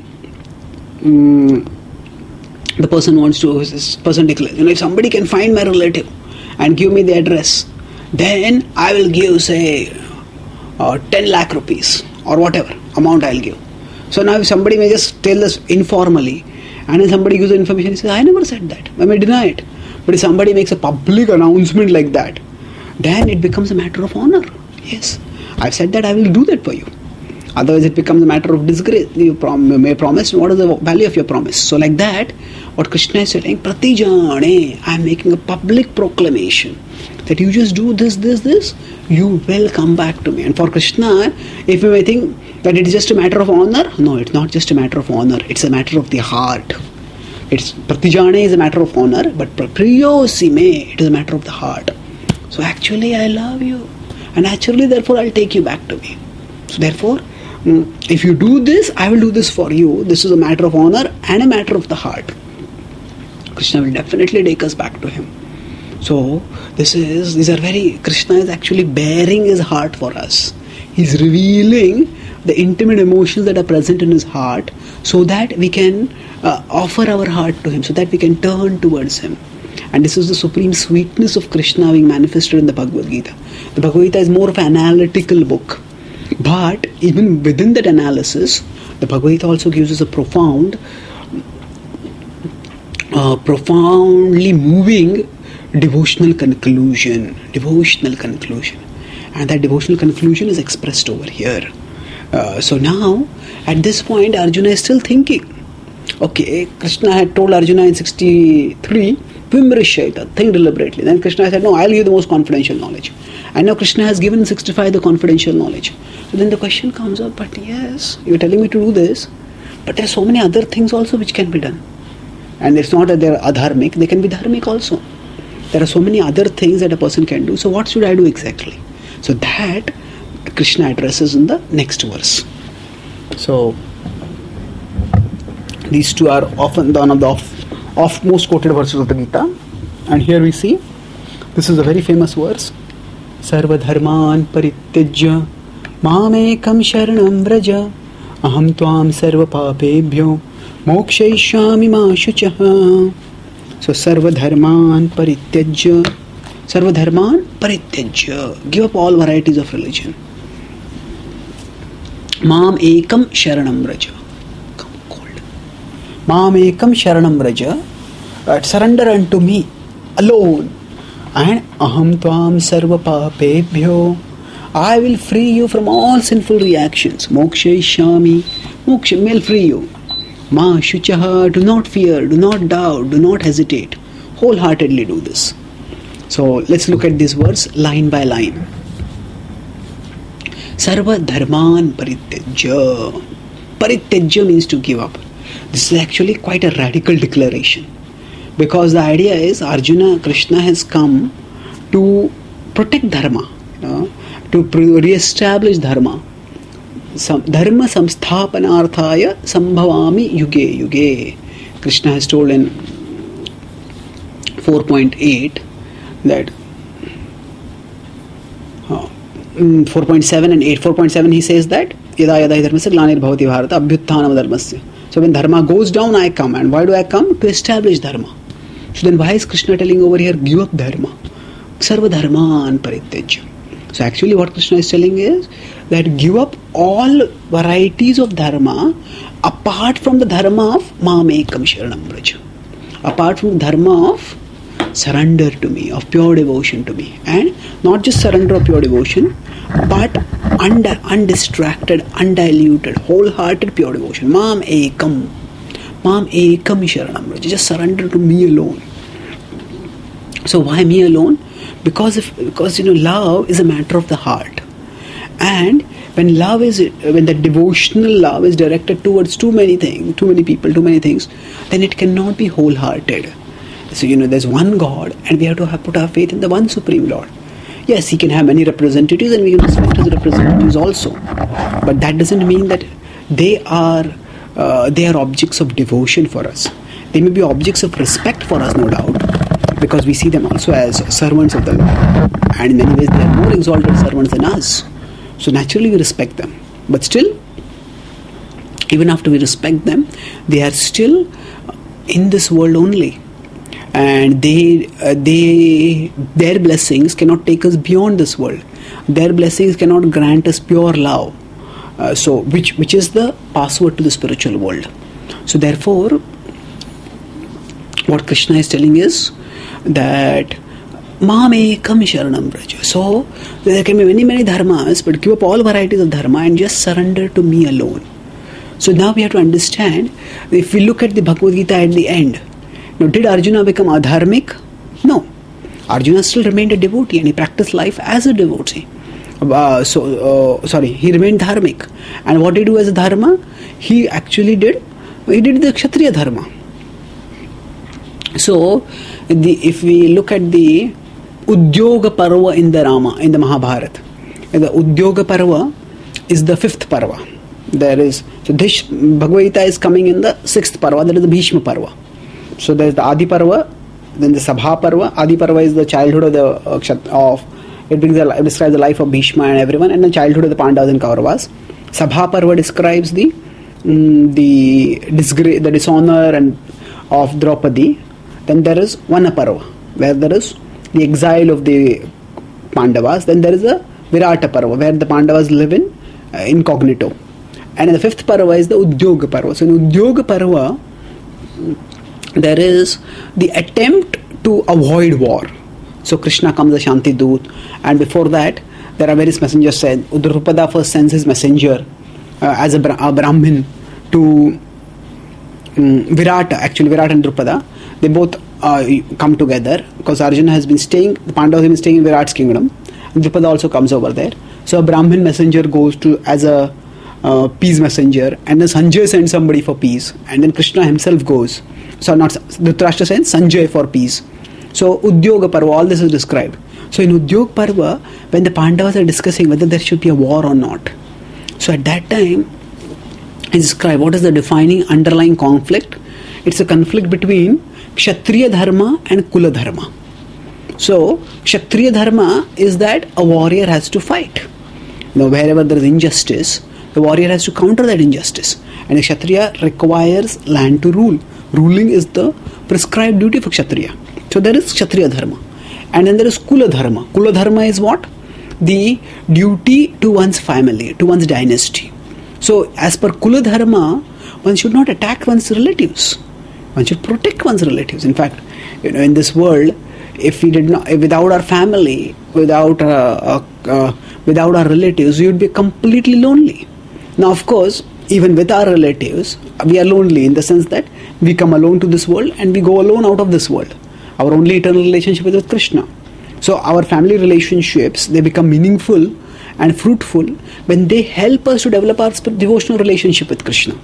the person declares, if somebody can find my relative and give me the address, then I will give, say, 10 lakh rupees or whatever amount I'll give. So now if somebody may just tell this informally, and then somebody gives the information, he says, I never said that, I may deny it. But if somebody makes a public announcement like that, then it becomes a matter of honor. Yes, I've said that I will do that for you. Otherwise it becomes a matter of disgrace. You may promise, what is the value of your promise? So like that, what Krishna is saying, pratijane, I am making a public proclamation that you just do this, you will come back to me. And for Krishna, if you may think that it is just a matter of honor, no, it's not just a matter of honor, it's a matter of the heart. It's pratijane is a matter of honor, but priyosime, it is a matter of the heart. So actually I love you, and naturally therefore I'll take you back to me. So therefore, if you do this, I will do this for you. This is a matter of honor and a matter of the heart. Krishna will definitely take us back to him. So Krishna is actually bearing his heart for us. He's revealing the intimate emotions that are present in his heart, so that we can offer our heart to him, so that we can turn towards him. And this is the supreme sweetness of Krishna being manifested in the Bhagavad Gita. The Bhagavad Gita is more of an analytical book. But even within that analysis, the Bhagavad Gita also gives us a profoundly moving devotional conclusion. And that devotional conclusion is expressed over here. So now, at this point, Arjuna is still thinking. Okay, Krishna had told Arjuna in 63, Vimrishayata, think deliberately. Then Krishna said, no, I'll give the most confidential knowledge. And now Krishna has given in 65 the confidential knowledge. So then the question comes up, but yes, you're telling me to do this, but there are so many other things also which can be done. And it's not that they're adharmic, they can be dharmic also. There are so many other things that a person can do. So what should I do exactly? So that Krishna addresses in the next verse. So these two are often one of the most quoted verses of the Gita. And here we see, this is a very famous verse. Sarva dharman parityajya mamekam sharanam vraja aham tvam sarva papebhyo mokshayishyami ma shuchaha. So sarva dharman parityajya, give up all varieties of religion. Mam ekam sharanam vraja, Mam ekam sharanam vraja, surrender unto me alone. And aham tvam sarva papebhyo, I will free you from all sinful reactions. Mokshayishyami, moksha will free you. Ma shuchaha, do not fear, do not doubt, do not hesitate. Wholeheartedly do this. So let's look at this verse line by line. Sarva dharman parityajya. Parityajya means to give up. This is actually quite a radical declaration. Because the idea is Krishna has come to protect dharma, to re-establish dharma. Dharma samsthapanarthaya sambhavami yuge yuge. Krishna has told in 4.8 that 4.7 and 8. 4.7 he says that yada yada dharmasya glanir-bhavati bharata abhyutthanam dharmasya. So when dharma goes down, I come. And why do I come? To establish dharma. So then why is Krishna telling over here, give up dharma? Sarva dharman parityajya. So actually what Krishna is telling is that give up all varieties of dharma apart from the dharma of mamekam sharanam braja. Apart from the dharma of surrender to me, of pure devotion to me. And not just surrender of pure devotion, but undistracted, undiluted, wholehearted pure devotion. Mam ekam sharanam braja. Just surrender to me alone. So why me alone? Because love is a matter of the heart. And when the devotional love is directed towards too many things, too many people, too many things, then it cannot be wholehearted. So there's one God, and we have to put our faith in the one Supreme Lord. Yes, he can have many representatives, and we can respect his representatives also. But that doesn't mean that they are objects of devotion for us. They may be objects of respect for us, no doubt, because we see them also as servants of the Lord. And in many ways, they are more exalted servants than us. So naturally, we respect them. But still, even after we respect them, they are still in this world only. And their blessings cannot take us beyond this world. Their blessings cannot grant us pure love. So which is the password to the spiritual world. So therefore, what Krishna is telling is that Mamekam sharanam braja. So there can be many dharmas, but give up all varieties of dharma and just surrender to me alone. So now we have to understand, if we look at the Bhagavad Gita at the end, now, did Arjuna become adharmic? No. Arjuna still remained a devotee and he practiced life as a devotee. He remained dharmic. And what did he do as a dharma? He did the Kshatriya dharma. So, if we look at the Udyoga Parva in the Mahabharata, the Udyoga Parva is the 5th Parva. This Bhagavad Gita is coming in the 6th Parva, that is the Bhishma Parva. So there is the Adi Parva, then the Sabha Parva. Adi Parva is the childhood of it describes the life of Bhishma and everyone, and the childhood of the Pandavas and Kauravas. Sabha Parva describes the disgrace, the dishonor and of Draupadi. Then there is Vana Parva, where there is the exile of the Pandavas. Then there is a Virata Parva, where the Pandavas live in incognito. And in the 5th Parva is the Udyoga Parva. So in Udyoga Parva, there is the attempt to avoid war. So Krishna comes as Shanti Doot, and before that there are various messengers sent. Drupada first sends his messenger as a Brahmin to Virata. Actually, Virata and Drupada, they both come together because Arjuna has been staying, the Pandavas have been staying in Virat's kingdom, and Drupada also comes over there. So a Brahmin messenger goes to as a peace messenger, and then Sanjay sends somebody for peace, and then Krishna himself goes. So not Dhritarashtra sends Sanjay for peace. So Udyoga Parva, all this is described. So in Udyoga Parva, when the Pandavas are discussing whether there should be a war or not, so at that time it's described what is the defining underlying conflict. It's a conflict between Kshatriya Dharma and Kula Dharma. So Kshatriya Dharma is that a warrior has to fight. Now wherever there is injustice, the warrior has to counter that injustice. And the Kshatriya requires land to rule. Ruling is the prescribed duty for Kshatriya. So there is Kshatriya Dharma. And then there is Kula Dharma. Kula Dharma is what? The duty to one's family, to one's dynasty. So as per Kula Dharma, one should not attack one's relatives. One should protect one's relatives. In fact, in this world, if we did not, without our family, without our relatives, we would be completely lonely. Now, of course, even with our relatives, we are lonely in the sense that we come alone to this world and we go alone out of this world. Our only eternal relationship is with Krishna. So our family relationships, they become meaningful and fruitful when they help us to develop our devotional relationship with Krishna.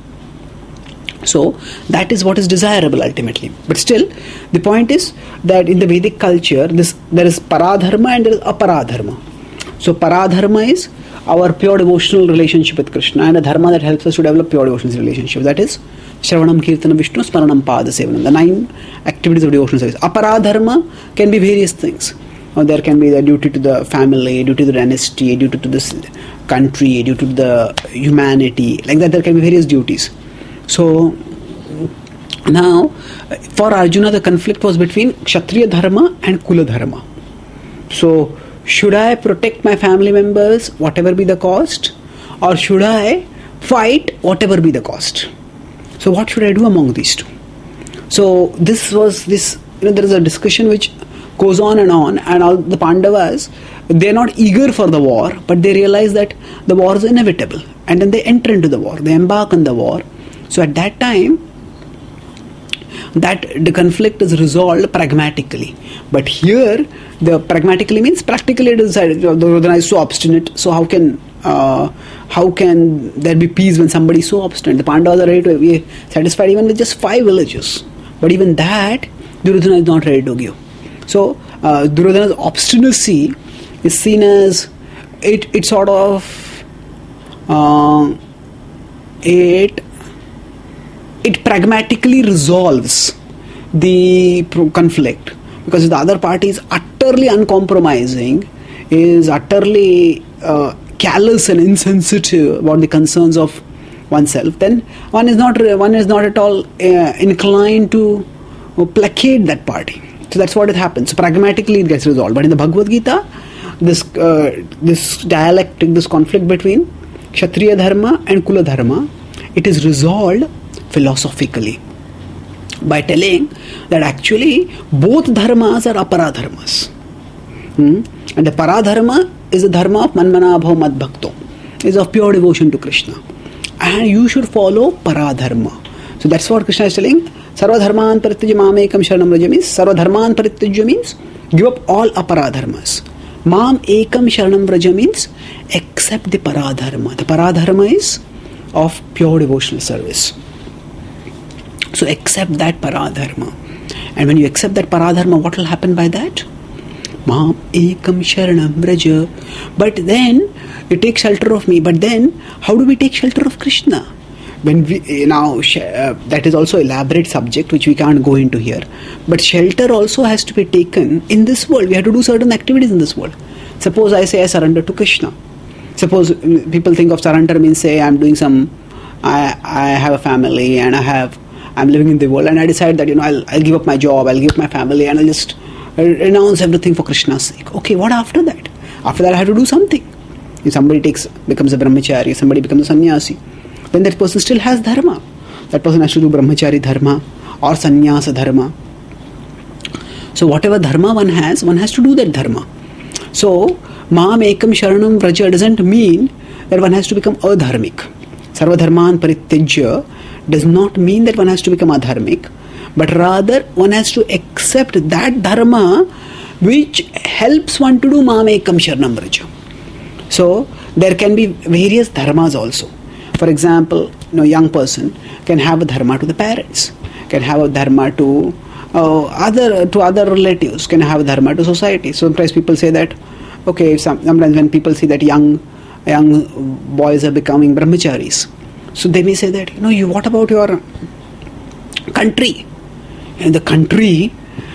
So that is what is desirable ultimately. But still, the point is that in the Vedic culture, there is Paradharma and there is Aparadharma. So Paradharma is our pure devotional relationship with Krishna, and a dharma that helps us to develop pure devotional relationship. That is Shravanam, Kirtanam, Vishnu, Smaranam, Pada Sevanam, the 9 activities of devotional service. Aparadharma can be various things. Or there can be the duty to the family, duty to the dynasty, duty to this country, duty to the humanity. Like that, there can be various duties. So now, for Arjuna, the conflict was between Kshatriya Dharma and Kula Dharma. So, should I protect my family members, whatever be the cost, or should I fight, whatever be the cost? So, what should I do among these two? So, there is a discussion which goes on, and all the Pandavas, they're not eager for the war, but they realize that the war is inevitable, and then they enter into the war, they embark on the war. So, at that time, that the conflict is resolved pragmatically. But here, the pragmatically means practically it is decided. Duryodhana is so obstinate, so how can there be peace when somebody is so obstinate? The Pandavas are ready to be satisfied even with just 5 villages. But even that, Duryodhana is not ready to give. So, Duryodhana's obstinacy is seen as it sort of it pragmatically resolves the conflict, because if the other party is utterly uncompromising, is utterly callous and insensitive about the concerns of oneself, then one is not at all inclined to placate that party. So that's what it happens. So pragmatically it gets resolved. But in the Bhagavad Gita, this dialectic, this conflict between Kshatriya Dharma and Kula Dharma, it is resolved philosophically by telling that actually both dharmas are aparadharmas. And the paradharma is the dharma of manmanabhav madbhakto, is of pure devotion to Krishna. And you should follow paradharma. So that's what Krishna is telling. Sarva dharman parityajya mam ekam sharanam vraja means, sarva dharman parityajya means give up all aparadharmas. Mam ekam sharanam vraja means accept the paradharma. The paradharma is of pure devotional service. So accept that paradharma. And when you accept that paradharma, what will happen by that? Mam ekam sharanam vraja. But then you take shelter of me. But then how do we take shelter of Krishna? When we that is also elaborate subject which we can't go into here. But shelter also has to be taken in this world. We have to do certain activities in this world. Suppose I say I surrender to Krishna. Suppose people think of surrender means say I have a family and I'm living in the world, and I decide that I'll give up my job, I'll give up my family, and I'll just renounce everything for Krishna's sake. Okay, what after that? After that I have to do something. If somebody becomes a brahmachari, somebody becomes a sannyasi, then that person still has dharma. That person has to do brahmachari dharma or sannyasa dharma. So whatever dharma one has to do that dharma. So Mam ekam sharanam vraja doesn't mean that one has to become adharmic. Sarva dharman parityajya does not mean that one has to become adharmic, but rather one has to accept that dharma which helps one to do Mam ekam sharanam vraja. So there can be various dharmas also. For example, young person can have a dharma to the parents, can have a dharma to other relatives, can have a dharma to society. So sometimes people say that, okay, sometimes when people see that young boys are becoming brahmacharis, so they may say that, what about your country? In the country,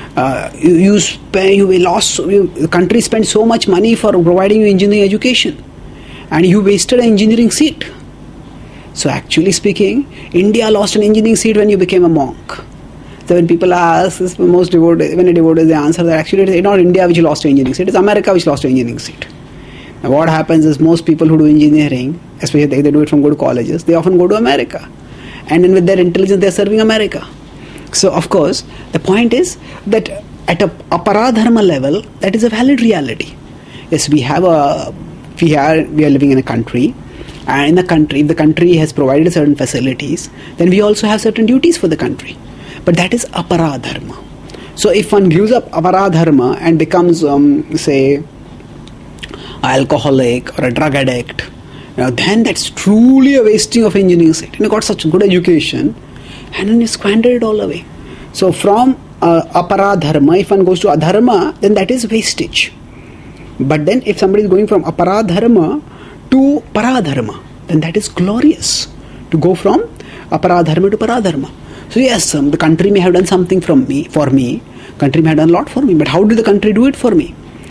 the country spends so much money for providing you engineering education, and you wasted an engineering seat. So actually speaking, India lost an engineering seat when you became a monk. So when people ask, when a devotee they answer that actually it is not India which lost an engineering seat, it is America which lost an engineering seat. Now what happens is most people who do engineering, especially if they do it from good colleges, they often go to America. And then with their intelligence they are serving America. So of course, the point is that at a paradharma level, that is a valid reality. Yes, we are living in a country, and in the country, if the country has provided certain facilities, then we also have certain duties for the country. But that is aparadharma. So if one gives up aparadharma and becomes, say, an alcoholic or a drug addict, then that's truly a wasting of engineering seat. Got such good education, and then you squander it all away. So from aparadharma, if one goes to adharma, then that is wastage. But then if somebody is going from aparadharma to paradharma, then that is glorious, to go from aparadharma to paradharma. So yes, the country may have done something for me, country may have done a lot for me, but how did the country do it for me?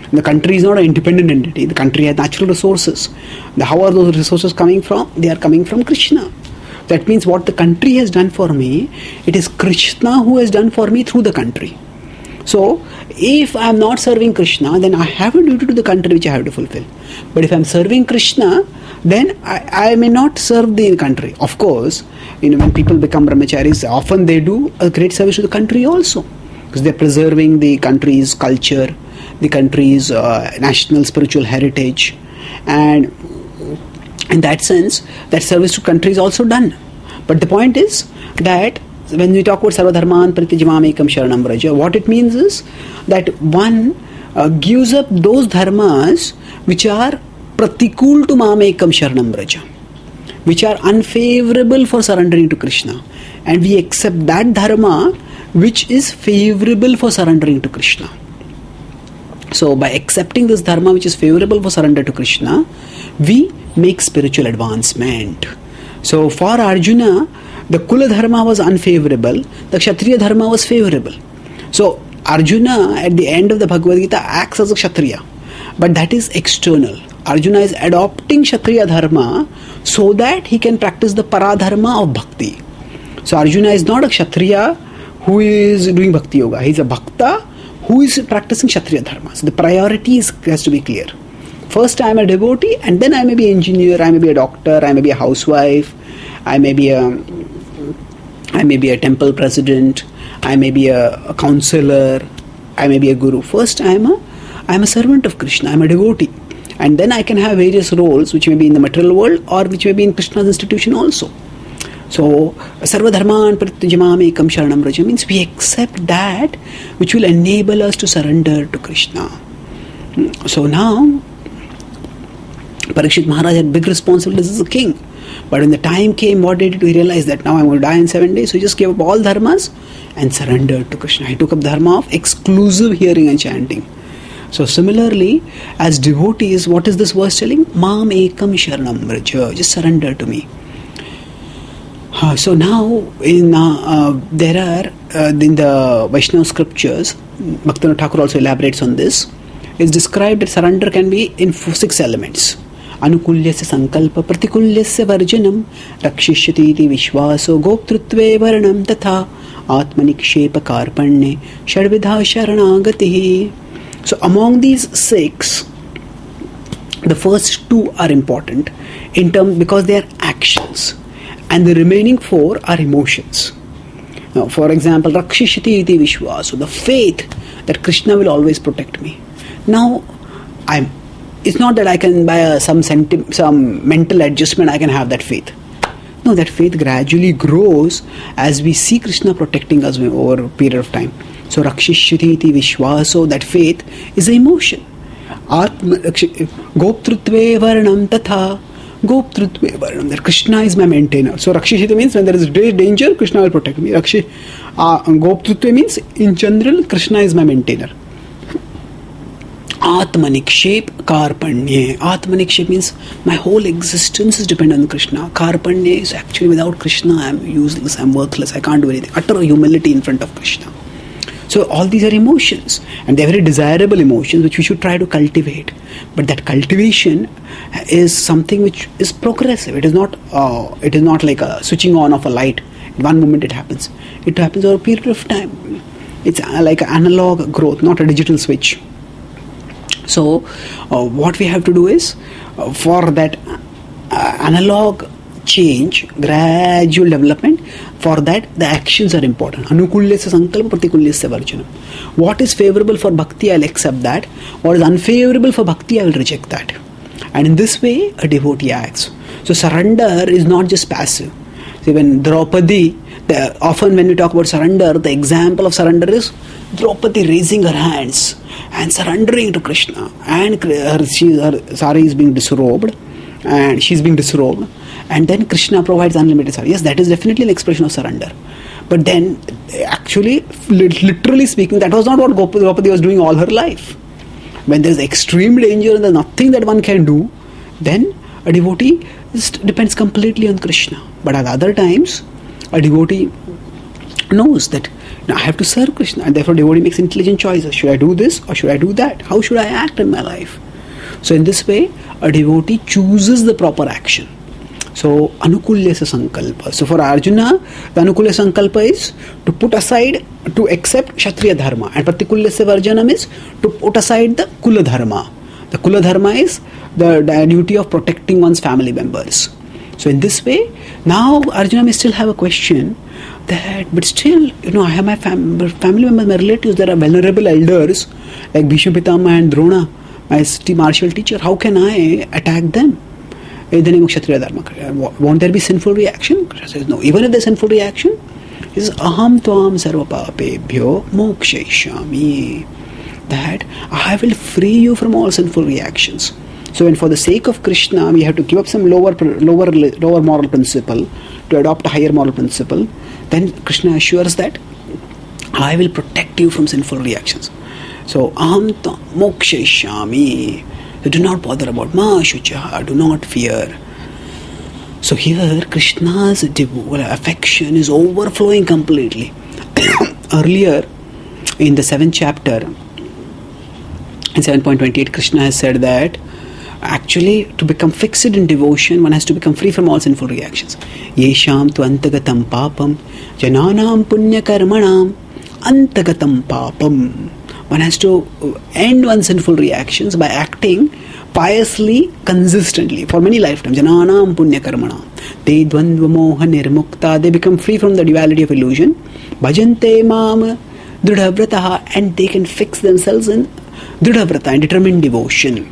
The country is not an independent entity. The country has natural resources. How are those resources coming from? They are coming from Krishna. That means what the country has done for me, it is Krishna who has done for me through the country. So, if I am not serving Krishna, then I have a duty to the country which I have to fulfill. But if I am serving Krishna, then I may not serve the country. Of course, when people become brahmacharis, often they do a great service to the country also. Because they are preserving the country's culture, the country's national spiritual heritage. And in that sense, that service to country is also done. But the point is that when we talk about Sarvadharman Parityajamamekam Sharanam Vraja, what it means is that one gives up those dharmas which are pratikul to Mamekam Sharanam Vraja, which are unfavorable for surrendering to Krishna. And we accept that dharma which is favorable for surrendering to Krishna. So by accepting this dharma which is favorable for surrender to Krishna, we make spiritual advancement. So for Arjuna, the Kula Dharma was unfavorable, the Kshatriya Dharma was favorable. So Arjuna at the end of the Bhagavad Gita acts as a Kshatriya, but that is external. Arjuna is adopting Kshatriya Dharma so that he can practice the Paradharma of Bhakti. So Arjuna is not a Kshatriya who is doing Bhakti Yoga, he is a Bhakta who is practicing Kshatriya Dharma. So the priority has to be clear. First I am a devotee, and then I may be an engineer, I may be a doctor, I may be a housewife, I may be a temple president, I may be a counselor, I may be a guru. First I am a servant of Krishna, I am a devotee. And then I can have various roles which may be in the material world or which may be in Krishna's institution also. So, Sarvadharman Parityajamamekam Sharanam Vraja means we accept that which will enable us to surrender to Krishna. So now, Parikshit Maharaj had big responsibilities as a king. But when the time came, what did he realize? That now I'm going to die in 7 days. So he just gave up all dharmas and surrendered to Krishna. He took up dharma of exclusive hearing and chanting. So similarly, as devotees, what is this verse telling? Mam ekam sharanam vraja. Just surrender to me. So now, there are, in the Vaishnava scriptures, Bhaktivinoda Thakur also elaborates on this. It's described that surrender can be in 6 elements. Anukulyasya sankalpa pratikulyasya varjanam rakshishyati iti vishvaso goptrutve varanam tatha atmanikshepa karpanye shadvidha sharanagatihi. So among these 6, the first 2 are important in terms because they are actions, and the remaining 4 are emotions. Now, for example, rakshishyati iti vishvaso, the faith that Krishna will always protect me. Now, it's not that I can by some mental adjustment I can have that faith. No, that faith gradually grows as we see Krishna protecting us over a period of time. So rakshishyati iti vishvaso, that faith is an emotion. Goptrutve varanam tatha, goptrutve varanam, that Krishna is my maintainer. So rakshishyati means when there is danger, Krishna will protect me. Goptrutve means in general, Krishna is my maintainer. Atmanikshep karpanye. Atmanikshep means my whole existence is dependent on Krishna. Karpanye is actually without Krishna I am useless, I am worthless, I can't do anything. Utter humility in front of Krishna. So all these are emotions, and they are very desirable emotions which we should try to cultivate. But that cultivation is something which is progressive. It is not like a switching on of a light. In one moment it happens. It happens over a period of time. It's like an analog growth, not a digital switch. So what we have to do is, for that analog change, gradual development, for that the actions are important. Anukulyasya sankalpa pratikulyasya varjanam. What is favorable for bhakti, I'll accept that. What is unfavorable for bhakti, I will reject that. And in this way, a devotee acts. So surrender is not just passive. See, when Draupadi, often when we talk about surrender, the example of surrender is Draupadi raising her hands and surrendering to Krishna, and her sari is being disrobed, and she's being disrobed, and then Krishna provides unlimited sari. Yes, that is definitely an expression of surrender. But then, actually, literally speaking, that was not what Draupadi was doing all her life. When there is extreme danger and there is nothing that one can do, then a devotee depends completely on Krishna. But at other times, a devotee knows that Now I have to serve Krishna, and therefore devotee makes intelligent choices. Should I do this or should I do that? How should I act in my life? So in this way, a devotee chooses the proper action. So anukulyasa sankalpa. So for Arjuna, the anukulya sankalpa is to put aside, to accept Kshatriya dharma, and pratikulyasa varjanam is to put aside the kula dharma. The kula dharma is the duty of protecting one's family members. So in this way, now Arjuna may still have a question that, but still, I have my family members, my relatives, there are vulnerable elders like Bhishma Pitama and Drona, my martial teacher. How can I attack them in the name of Kshatriya Dharma? Won't there be sinful reaction? Krishna says, no. Even if there's sinful reaction, he says, aham tvam sarva papebhyo mokshayishami. That I will free you from all sinful reactions. So when for the sake of Krishna, we have to give up some lower moral principle to adopt a higher moral principle, then Krishna assures that I will protect you from sinful reactions. So, aham mokshayishami. So do not bother about ma shuchaha, do not fear. So here Krishna's affection is overflowing completely. Earlier in the 7th chapter, in 7.28, Krishna has said that actually to become fixed in devotion, one has to become free from all sinful reactions. Yesham tu antagatam papam jananam punya karmanam antagatam papam. One has to end one's sinful reactions by acting piously, consistently, for many lifetimes. Jananam punya karmanam. Te dvandva moha nirmukta. They become free from the duality of illusion. Bhajante mam dridhavrataha. And they can fix themselves in dridhavrata, and determined devotion.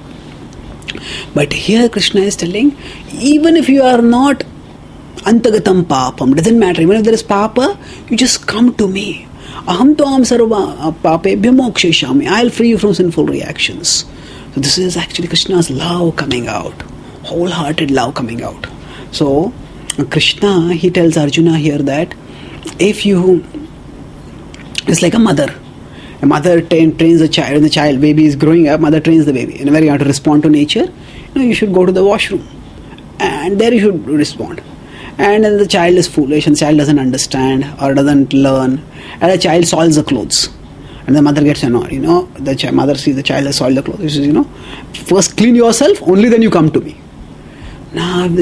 But here Krishna is telling, even if you are not antagatam papam, doesn't matter, even if there is papa, you just come to me. Aham tvam sarva papebhyo mokshayishami. I'll free you from sinful reactions. So this is actually Krishna's love coming out, wholehearted love coming out. So Krishna, he tells Arjuna here that if you, it's like a mother. A mother trains a child. When the baby is growing up, mother trains the baby. And when you have to respond to nature, you should go to the washroom. And there you should respond. And then the child is foolish and the child doesn't understand or doesn't learn. And the child soils the clothes. And the mother gets annoyed. The mother sees the child has soiled the clothes. She says, first clean yourself, only then you come to me. Now if the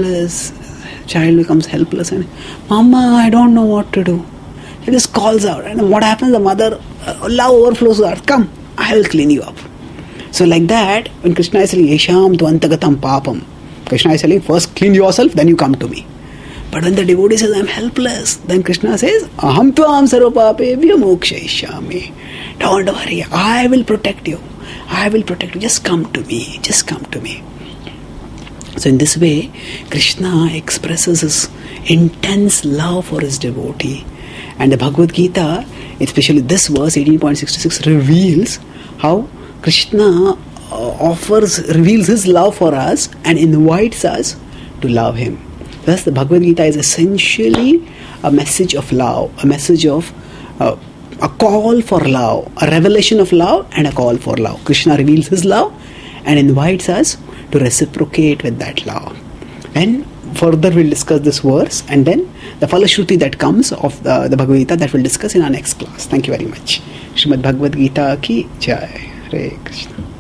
child becomes helpless and, Mama, I don't know what to do. He just calls out, and what happens? The mother, love overflows to her. Come, I will clean you up. So like that, when Krishna is saying, Yesham tu antagatam papam, Krishna is saying, first clean yourself, then you come to me. But when the devotee says, I am helpless, then Krishna says, aham tvam sarva papebhyo mokshayishami. Don't worry, I will protect you. I will protect you. Just come to me. Just come to me. So in this way, Krishna expresses his intense love for his devotee. And the Bhagavad Gita, especially this verse 18.66, reveals how Krishna reveals his love for us and invites us to love him. Thus the Bhagavad Gita is essentially a message of love, a message of a call for love, a revelation of love and a call for love. Krishna reveals his love and invites us to reciprocate with that love. And further we'll discuss this verse and then the Falashruti that comes of the Bhagavad Gita that we'll discuss in our next class. Thank you very much. Srimad Bhagavad Gita ki Jai. Hare Krishna.